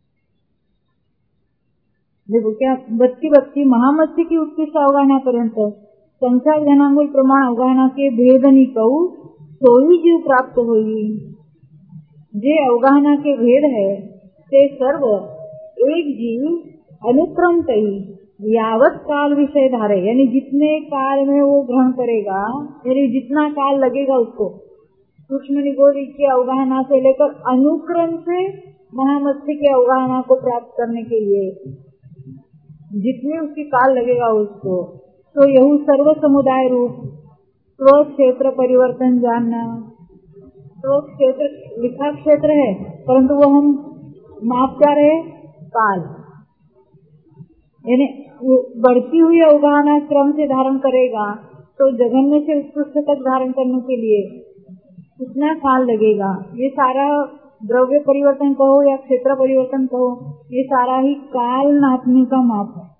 देखो क्या बत्ती महामत्स्य की उत्कृष्ट अवगाहना पर्यंत संख्या घनांगुल प्रमाण अवगाहना के भेद निकऊ सोई जीव प्राप्त होई। जे अवगाहना के भेद है ते सर्व एक जीव अनुक्रम तई यावत काल विषय धारे, यानी जितने काल में वो ग्रहण करेगा, यानी जितना काल लगेगा उसको सूक्ष्म निगोद की अवगाहना से लेकर अनुक्रम से महामत्स्य की अवगाहना को प्राप्त करने के लिए जितने उसकी काल लगेगा उसको, तो यह सर्व समुदाय रूप स्व क्षेत्र परिवर्तन जानना। स्व क्षेत्र लिखा क्षेत्र है, परंतु वो हम माप क्या रहे, काल, यानी बढ़ती हुई अवगाहना क्रम से धारण करेगा तो जघन्य से उत्कृष्ट तक धारण करने के लिए कितना काल लगेगा। ये सारा द्रव्य परिवर्तन कहो या क्षेत्र परिवर्तन कहो, ये सारा ही काल नापने का माप है।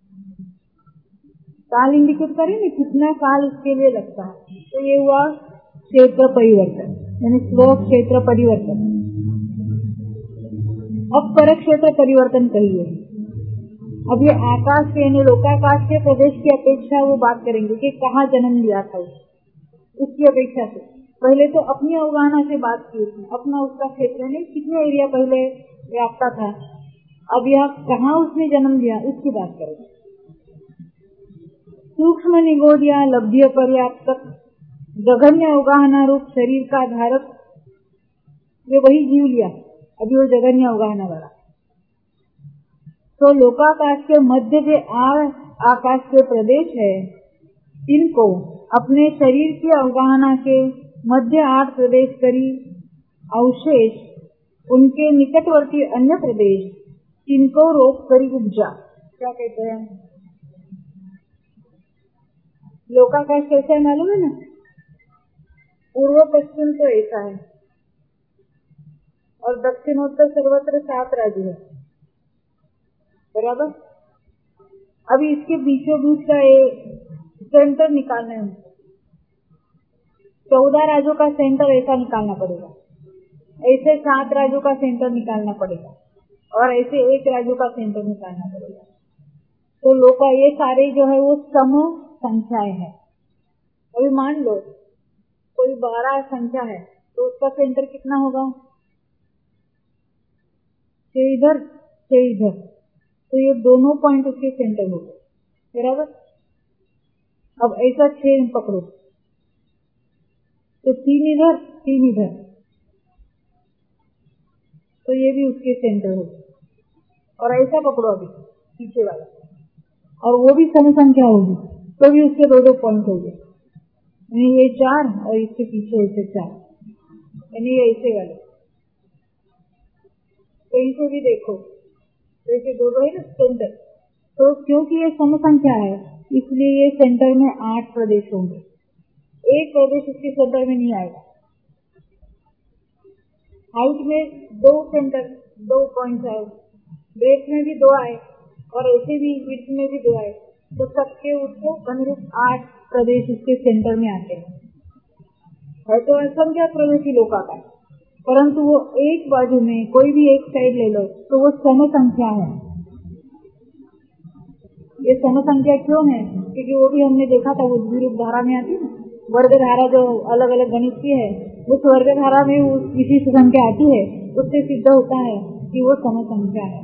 काल इंडिकेट करेंगे कितना काल इसके लिए लगता है, तो ये हुआ क्षेत्र परिवर्तन, यानी स्व क्षेत्र परिवर्तन। अब पर क्षेत्र परिवर्तन कहिए। अब ये आकाश के यानी लोकाकाश के प्रदेश की अपेक्षा वो बात करेंगे कि कहाँ जन्म लिया था उसकी अपेक्षा से। पहले तो अपनी अवगाहना से बात की उसने, अपना उसका क्षेत्र नहीं कितने एरिया पहले व्यापता था, अब यह कहाँ उसने जन्म लिया उसकी बात करेंगे। सूक्ष्म निगोद या लब्धि पर्याप्त जघन्य अवगाहना रूप शरीर का धारक वे वही जीव लिया, अभी वो जघन्य अवगाहना वाला। तो लोकाकाश के मध्य के आकाश के प्रदेश है, इनको अपने शरीर की अवगाहना के मध्य 8 प्रदेश करी, अवशेष उनके निकटवर्ती अन्य प्रदेश इनको रोक करी उपजा। क्या कहते हैं, लोकाकाश कैसा है मालूम है ना, पूर्व पश्चिम तो ऐसा है और दक्षिणोत्तर सर्वत्र 7 राज्य है, बराबर। अभी इसके बीचों बीच का सेंटर निकालना है, 14 राज्यों का सेंटर ऐसा निकालना पड़ेगा, ऐसे 7 राज्यों का सेंटर निकालना पड़ेगा और ऐसे 1 राज्यों का सेंटर निकालना पड़ेगा। तो लोका ये सारे जो है वो सम संख्याएं हैं। अभी मान लो कोई 12 संख्या है तो उसका सेंटर कितना होगा, 6 इधर 6 इधर, तो ये दोनों पॉइंट उसके सेंटर हो गए, बराबर। अब ऐसा 6 पकड़ो तो 3 इधर 3 इधर, तो ये भी उसके सेंटर हो गए। और ऐसा पकड़ो अभी पीछे वाला, और वो भी सम संख्या होगी तो भी उसके 2 पॉइंट हो गए, यानी ये 4 और इसके पीछे ऐसे 4, यानी ये ऐसे वाले। तो इनको भी देखो तो ऐसे 2 है ना सेंटर। तो क्योंकि ये सम संख्या है इसलिए ये सेंटर में 8 प्रदेश होंगे, एक प्रदेश इसके सेंटर में नहीं आएगा। हाइट में 2 सेंटर 2 पॉइंट आए, ब्रेथ में भी 2 आए और ऐसे भी विड्थ में भी 2 आए, तो सबके उसको अनुरूप 8 प्रदेश इसके सेंटर में आते हैं। तो असंख्य प्रदेशी लोकाकाश, परंतु वो एक बाजू में कोई भी एक साइड ले लो तो वो सम संख्या है। ये सम संख्या क्यों है, क्योंकि वो भी हमने देखा था वो द्विरूप धारा में आती है, वर्ग धारा जो अलग अलग गणित की है उस वर्ग धारा में वो विशिष्ट संख्या आती है, उससे सिद्ध होता है कि वो सम संख्या है।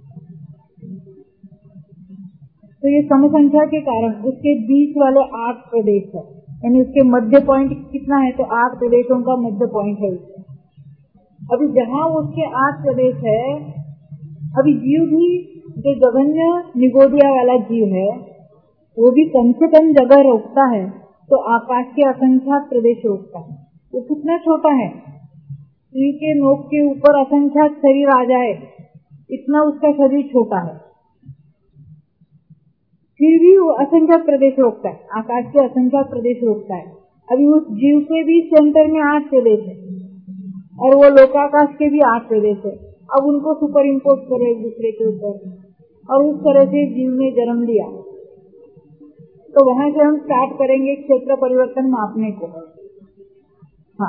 तो ये सम संख्या के कारण उसके बीच वाले 8 प्रदेश है, यानी उसके मध्य पॉइंट कितना है, तो 8 प्रदेशों का मध्य पॉइंट है। अभी जहाँ उसके 8 प्रदेश है अभी जीव भी जो जघन्य निगोदिया वाला जीव है वो भी कम से कम जगह रोकता है तो आकाश के असंख्यात प्रदेश रोकता है। वो कितना छोटा है, सुई के नोक के ऊपर असंख्यात शरीर आ जाए इतना उसका शरीर छोटा है, फिर भी वो असंख्यात प्रदेश रोकता है, आकाश के असंख्यात प्रदेश रोकता है। अभी उस जीव के भी सेंटर में 8 प्रदेश है और वो लोकाकाश के भी 8 प्रदेश है। अब उनको सुपर इम्पोज करो एक दूसरे के ऊपर और उस तरह से जीव ने जन्म लिया। तो वहां से हम स्टार्ट करेंगे क्षेत्र परिवर्तन मापने को। हाँ,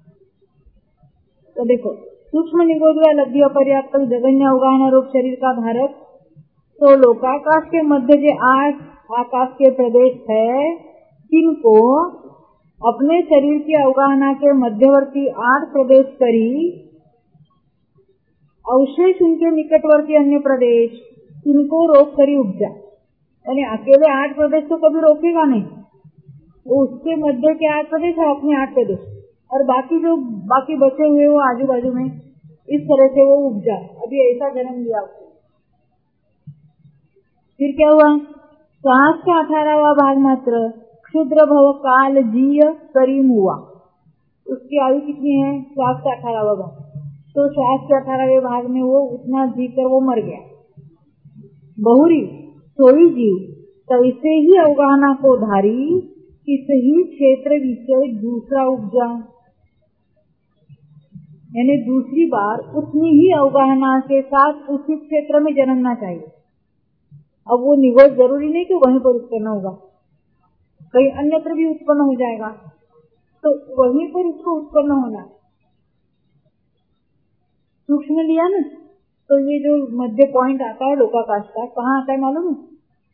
तो देखो सूक्ष्म निगोदिया लब्धि अपर्याप्त जघन्य अवगाहन रूप शरीर का धारक तो लोकाकाश के मध्य जो 8 आकाश के प्रदेश है जिनको अपने शरीर की अवगाहना के मध्यवर्ती 8 प्रदेश करी अवशेष उनके निकटवर्ती अन्य प्रदेश इनको रोक करी उपजा। यानी अकेले 8 प्रदेश तो कभी रोकेगा नहीं, वो उसके मध्य के 8 प्रदेश है अपने 8 प्रदेश और बाकी बचे हुए वो आजू बाजू में इस तरह से वो उपजा। अभी ऐसा जन्म लिया उसने। फिर क्या हुआ, श्वास का 18वां भाग मात्र क्षुद्र भव काल जीय करीम हुआ। उसकी आयु कितनी है, श्वास का 18वां भाग, तो श्वास के 18वें भाग में वो उतना जीकर वो मर गया। बहुरी सोई जीव तैसे ही अवगाहना को धारी किसी ही क्षेत्र विषय दूसरा उपजा। यानी दूसरी बार उतनी ही अवगाहना के साथ उसी क्षेत्र में जन्मना चाहिए। अब वो निगोद जरूरी नहीं कि वहीं पर उत्पन्न होगा, कहीं अन्यत्र भी उत्पन्न हो जाएगा, तो वहीं पर उसको उत्पन्न होना। सूक्ष्म लिया ना, तो ये जो मध्य पॉइंट आता है लोकाकाश का कहाँ आता है मालूम है,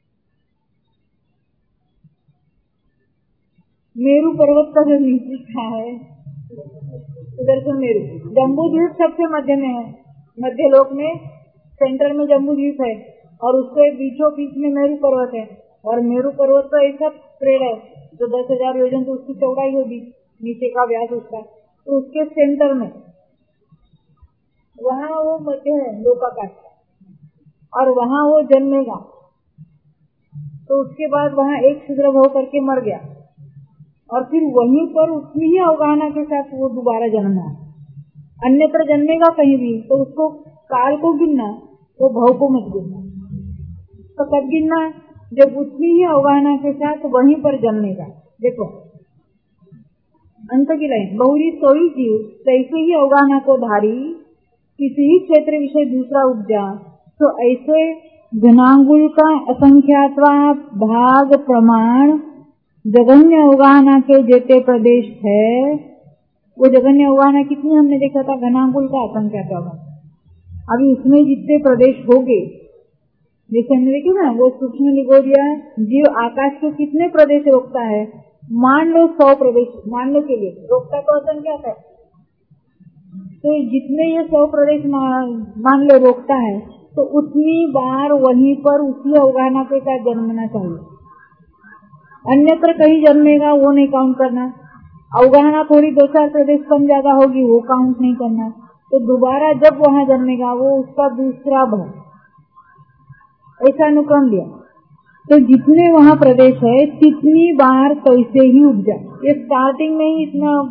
मेरू पर्वत का जो नीचे का है उधर से मेरू, जम्बू द्वीप सबसे मध्य में है, मध्य लोक में सेंटर में जम्बू द्वीप है और उसके बीचों बीच में मेरू पर्वत है। और मेरू पर्वत तो ऐसा पेड़ है जो 10,000 योजन तो उसकी चौड़ाई होगी, नीचे का व्यास उसका, तो उसके सेंटर में वहाँ वो मध्य है लोकाकाश का और वहाँ वो जन्मेगा। तो उसके बाद वहाँ एक क्षुद्र भव करके मर गया और फिर वहीं पर उतनी ही अवगाहना के साथ वो दोबारा जन्मा। अन्यत्र जन्मेगा कहीं भी तो उसको काल को गिनना, वो भव को मत गिनना। तो कब गिनना, जब उतनी ही अवगाहना के साथ वहीं पर जन्मेगा। देखो अंत की लाइन, बहुरी सोई जीव तैसे ही अवगाहना को धारी किसी ही क्षेत्र विषय दूसरा उपजा। तो ऐसे घनांगुल का असंख्यात्वा भाग प्रमाण जघन्य अवगाहना के जेते प्रदेश है, वो जघन्य अवगाहना कितनी हमने देखा था, घनांगुल का असंख्यात्वा भाग। अभी उसमें जितने प्रदेश होंगे, जैसे हमने देखे ना वो सूक्ष्म निगोदिया जीव आकाश के कितने प्रदेश रोकता है, मान लो 100 प्रदेश मानने के लिए रोकता तो असंख्यात है, तो जितने ये 100 प्रदेश मान लो रोकता है तो उतनी बार वहीं पर उसी अवगाहना के साथ जन्मना चाहिए। अन्यत्र कहीं जन्मेगा वो नहीं काउंट करना, अवगाहना थोड़ी 2-4 प्रदेश कम ज्यादा होगी वो काउंट नहीं करना। तो दोबारा जब वहाँ जन्मेगा वो उसका दूसरा भाग, ऐसा अनुक्रम लिया। तो जितने वहाँ प्रदेश है तितनी बार तैसे ही उपजा। ये स्टार्टिंग में ही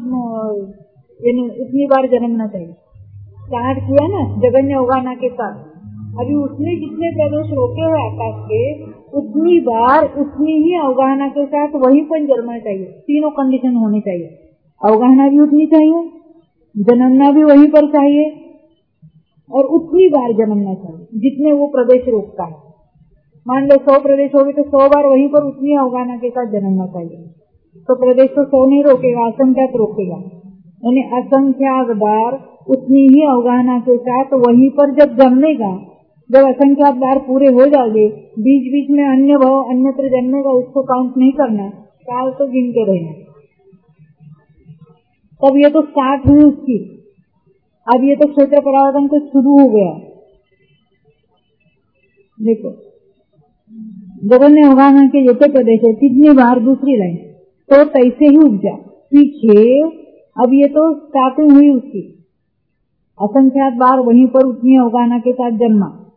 इतनी बार जन्मना चाहिए। स्टार्ट किया ना जघन्य अवगाहना के साथ, अभी उसने जितने प्रदेश रोके हुए आकाश के उतनी बार उतनी ही अवगाहना के साथ वहीं पर जन्मना चाहिए। तीनों कंडीशन होनी चाहिए, अवगाहना भी उतनी चाहिए, जन्मना भी वहीं पर चाहिए और उतनी बार जन्मना चाहिए जितने वो प्रदेश रोकता है। मान लो 100 प्रदेश होगी तो 100 बार वहीं पर उतनी अवगाहना के साथ जन्मना चाहिए। तो प्रदेश तो 100 नहीं रोकेगा, असंख्यात रोकेगा, यानी असंख्यात बार उतनी ही अवगाहना के साथ वहीं पर जब जन्मेगा। जब असंख्यात बार पूरे हो जाओगे, बीच बीच में अन्य भाव अन्यत्र जन्मेगा, उसको काउंट नहीं करना, काल तो गिन के रहना। तब ये तो स्टार्ट हुई उसकी, अब ये तो क्षेत्र परावर्तन तो शुरू हो गया। देखो जघन्य अवगाहना के जितने प्रदेश है कितनी बार, दूसरी लाइन, तो तैसे ही उपजा। पीछे अब ये तो स्टार्टिंग हुई उसकी, असंख्यात बार वहीं पर उतनी अवगाहना के साथ जन्मा,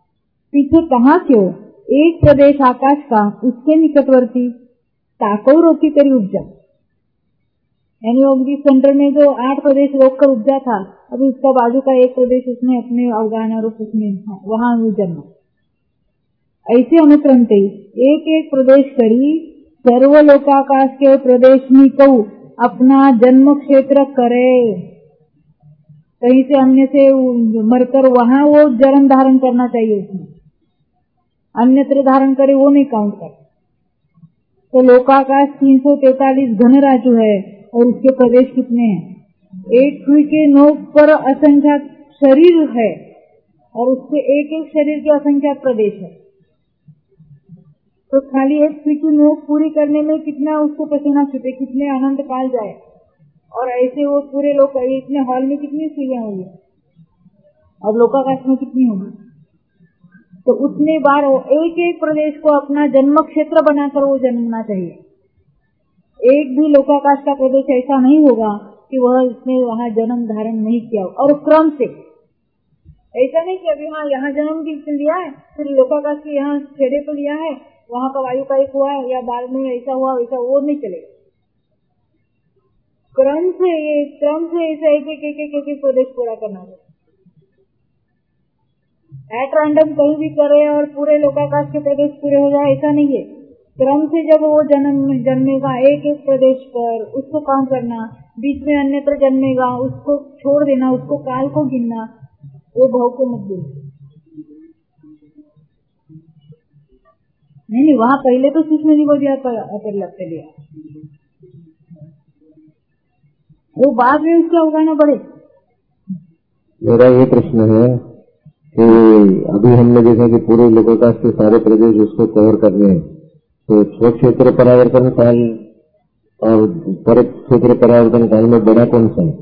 पीछे कहाँ क्यों, एक प्रदेश आकाश का उसके निकटवर्ती ताकौ की तेरी उपजा, यानी उनकी सेंटर में जो 8 प्रदेश रोक कर उपजा था, अभी उसका बाजू का एक प्रदेश उसने अपने अवगाहना रूप उसमें वहां जन्मा। ऐसे अनुक्रम से एक एक प्रदेश करी सर्वलोकाकाश के प्रदेश में कहू अपना जन्म क्षेत्र करे, कहीं से अन्य से मरकर वहां वो जन्म धारण करना चाहिए, उसमें अन्यत्र धारण करे वो नहीं काउंट कर। तो लोकाकाश 343 घन राजू है और उसके प्रदेश कितने हैं, एक सुई के नोक पर असंख्यात शरीर है और उसके एक एक शरीर के असंख्यात प्रदेश है। तो खाली एक सुई की नोक पूरी करने में कितना उसको पसीना छूटे, कितने अनंत काल जाए, और ऐसे वो पूरे लोग इतने हॉल में कितनी सुइयां होंगी, अब लोकाकाश में कितनी होगी। तो उतने बार एक एक प्रदेश को अपना जन्म क्षेत्र बनाकर वो जन्मना चाहिए। एक भी लोकाकाश का प्रदेश ऐसा नहीं होगा कि वह उसने वहाँ जन्म धारण नहीं किया, और क्रम से ऐसा नहीं कि अभी यहाँ जन्म लिया है फिर लोकाकाश के यहाँ छेड़े पे लिया है, वहाँ का वायु का एक हुआ है या बाद में ऐसा हुआ वैसा, वो नहीं चलेगा। क्रम से ऐसा एक प्रदेश पूरा करना है। एट रैंडम कहीं भी करे और पूरे लोकाकाश के प्रदेश पूरे हो जाए, ऐसा नहीं है। क्रम से जब वो जन्मेगा एक एक प्रदेश पर, उसको काउंट करना, बीच में अन्यत्र जन्मेगा उसको छोड़ देना, उसको काल को गिनना, वो भाव को मत बोलो। नहीं, वहाँ पहले तो सूक्ष्म नहीं बोल दिया पर लगते लिया, वो बाद में उसका उगाना बढ़े। मेरा ये प्रश्न है कि अभी हमने देखा कि पूरे लोकाकाश के सारे प्रदेश उसको कवर कर रहे हैं, तो स्व क्षेत्र परावर्तन काल और पर क्षेत्र परावर्तन काल में बड़ा कौन सा है?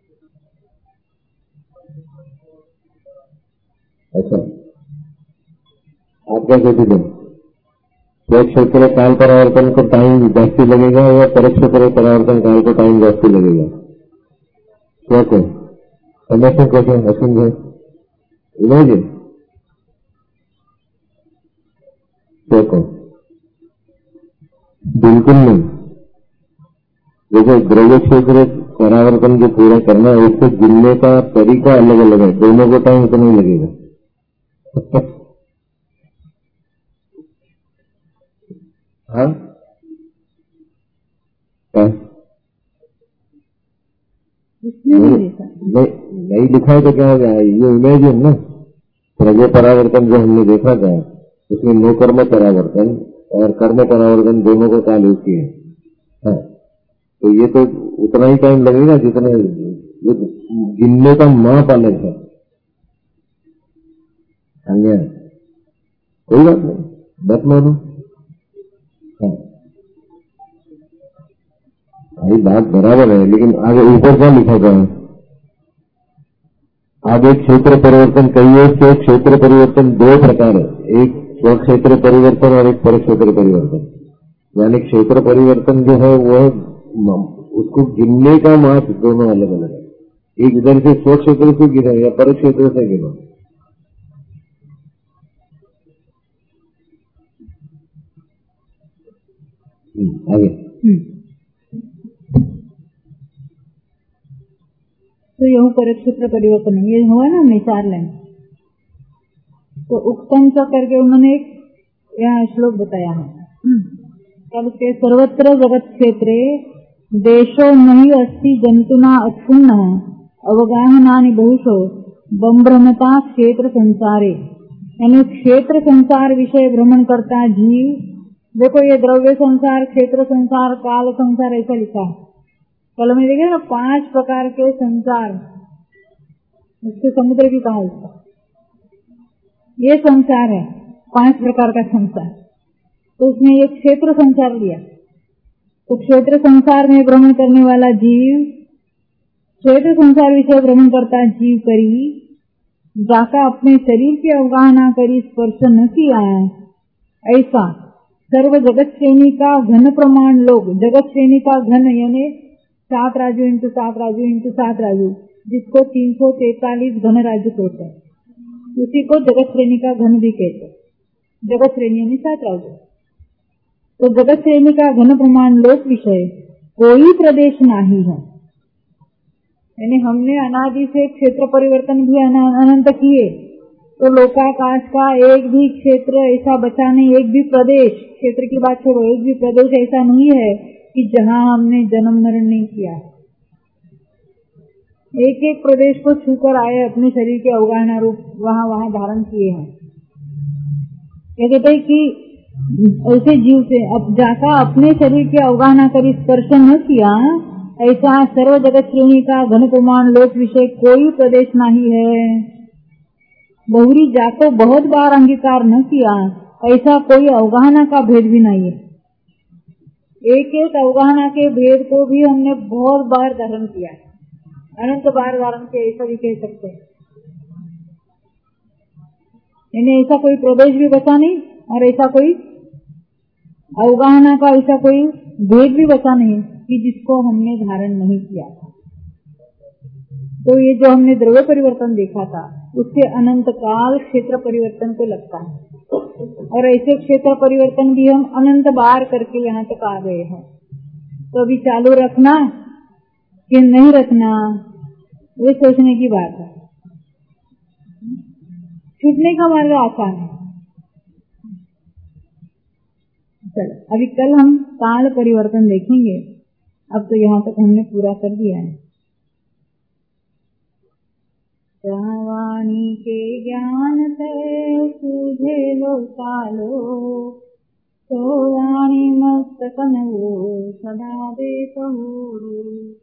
अच्छा, आप क्या कहते थे, स्व क्षेत्र काल परावर्तन को टाइम जास्ती लगेगा या पर क्षेत्र परावर्तन काल को टाइम जास्ती लगेगा? क्या को समझते क्वेश्चन असीम इमेजिन देखो, बिल्कुल नहीं। जैसे द्रव्य क्षेत्र परावर्तन जो पूरा करना है उसको गिनने का तरीका अलग अलग है, दोनों को टाइम तो नहीं लगेगा। हाँ, नहीं लिखा है तो क्या हो गया, ये इमेजिन ना, द्रव्य परावर्तन जो हमने देखा था उसमें नो कर्म परावर्तन और कर्म परावर्तन दोनों को काल एक ही है। हाँ, तो ये तो उतना ही टाइम लगेगा जितना गिनने का माप अलग है। अन्य कोई बात नहीं, बात मानो। हाँ, भाई बात बराबर है, लेकिन आगे ऊपर क्या लिखा गया है, आगे क्षेत्र परिवर्तन कहिए तो क्षेत्र परिवर्तन दो प्रकार है, एक स्व क्षेत्र परिवर्तन और एक पर क्षेत्र परिवर्तन। यानी क्षेत्र परिवर्तन जो है वो उसको गिनने का माप दोनों अलग अलग है, एक इधर से स्व क्षेत्र से गिने या पर क्षेत्र से गिनो। आगे तो यह पर क्षेत्र परिवर्तन ये हुआ ना, हमने 4 लाइन तो उत्तम सा करके उन्होंने एक यहाँ श्लोक बताया है। तब के सर्वत्र जगत क्षेत्रे देशो नहीं अस्ति जंतुना अक्षुण्ण अवगाहनानि बहुशो बम्भ्रमता क्षेत्र संसारे, यानी क्षेत्र संसार विषय भ्रमण करता जीव। देखो ये द्रव्य संसार, क्षेत्र संसार, काल संसार ऐसा लिखा है। कल में देखे ना 5 प्रकार के संसार, उसके समुद्र भी कहा उसका, ये संसार है 5 प्रकार का संसार। तो उसमें ये क्षेत्र संसार लिया, तो क्षेत्र संसार में भ्रमण करने वाला जीव, क्षेत्र संसार विषय भ्रमण करता जीव करी जाका अपने शरीर की अवगाहना करी स्पर्श न किया है, ऐसा सर्व जगत श्रेणी का घन प्रमाण लोग, जगत श्रेणी का घन यानी 7 राजू इंटू 7 राजू इंटू 7 राजू, जिसको 343 घन राजू होते हैं। उसी को जगत श्रेणी का घन भी कहते। जगत श्रेणी यानी 7 राज्य। तो जगत श्रेणी का घन प्रमाण लोक विषय कोई प्रदेश नहीं है, यानी हमने अनादि से क्षेत्र परिवर्तन भी अनंत किए, तो लोकाकाश का एक भी क्षेत्र ऐसा बचा नहीं, एक भी प्रदेश, क्षेत्र की बात छोड़ो, एक भी प्रदेश ऐसा नहीं है कि जहां हमने जन्म मरण नहीं किया। एक एक प्रदेश को छूकर आए, अपने शरीर के अवगाहना रूप वहां धारण किए हैं। ये कहते हैं कि ऐसे जीव से अब जाका अपने शरीर के अवगाहना कर स्पर्श न किया, ऐसा सर्व जगत श्रेणी का घन प्रमाण लोक विषय कोई प्रदेश नहीं है। बहुरी जाको बहुत बार अंगीकार न किया, ऐसा कोई अवगाहना का भेद भी नहीं है। एक एक अवगाहना के भेद को भी हमने बहुत बार धारण किया, अनंत बार धारण किया, ऐसा भी कह सकते हैं। यानी ऐसा कोई प्रदेश भी बचा नहीं और ऐसा कोई अवगाहना का ऐसा कोई भेद भी बचा नहीं कि जिसको हमने धारण नहीं किया था। तो ये जो हमने द्रव्य परिवर्तन देखा था, उससे अनंत काल क्षेत्र परिवर्तन को लगता है, और ऐसे क्षेत्र परिवर्तन भी हम अनंत बार करके यहाँ तक आ गए हैं। तो अभी चालू रखना कि नहीं रखना, वो सोचने की बात है। छूटने का मार्ग आसान है। चलो, अभी कल हम काल परिवर्तन देखेंगे। अब तो यहाँ तक हमने पूरा कर दिया है। वाणी के ज्ञान से सूझे लो कालो, तो वाणी मस्तक वो सदा दे कहूँ।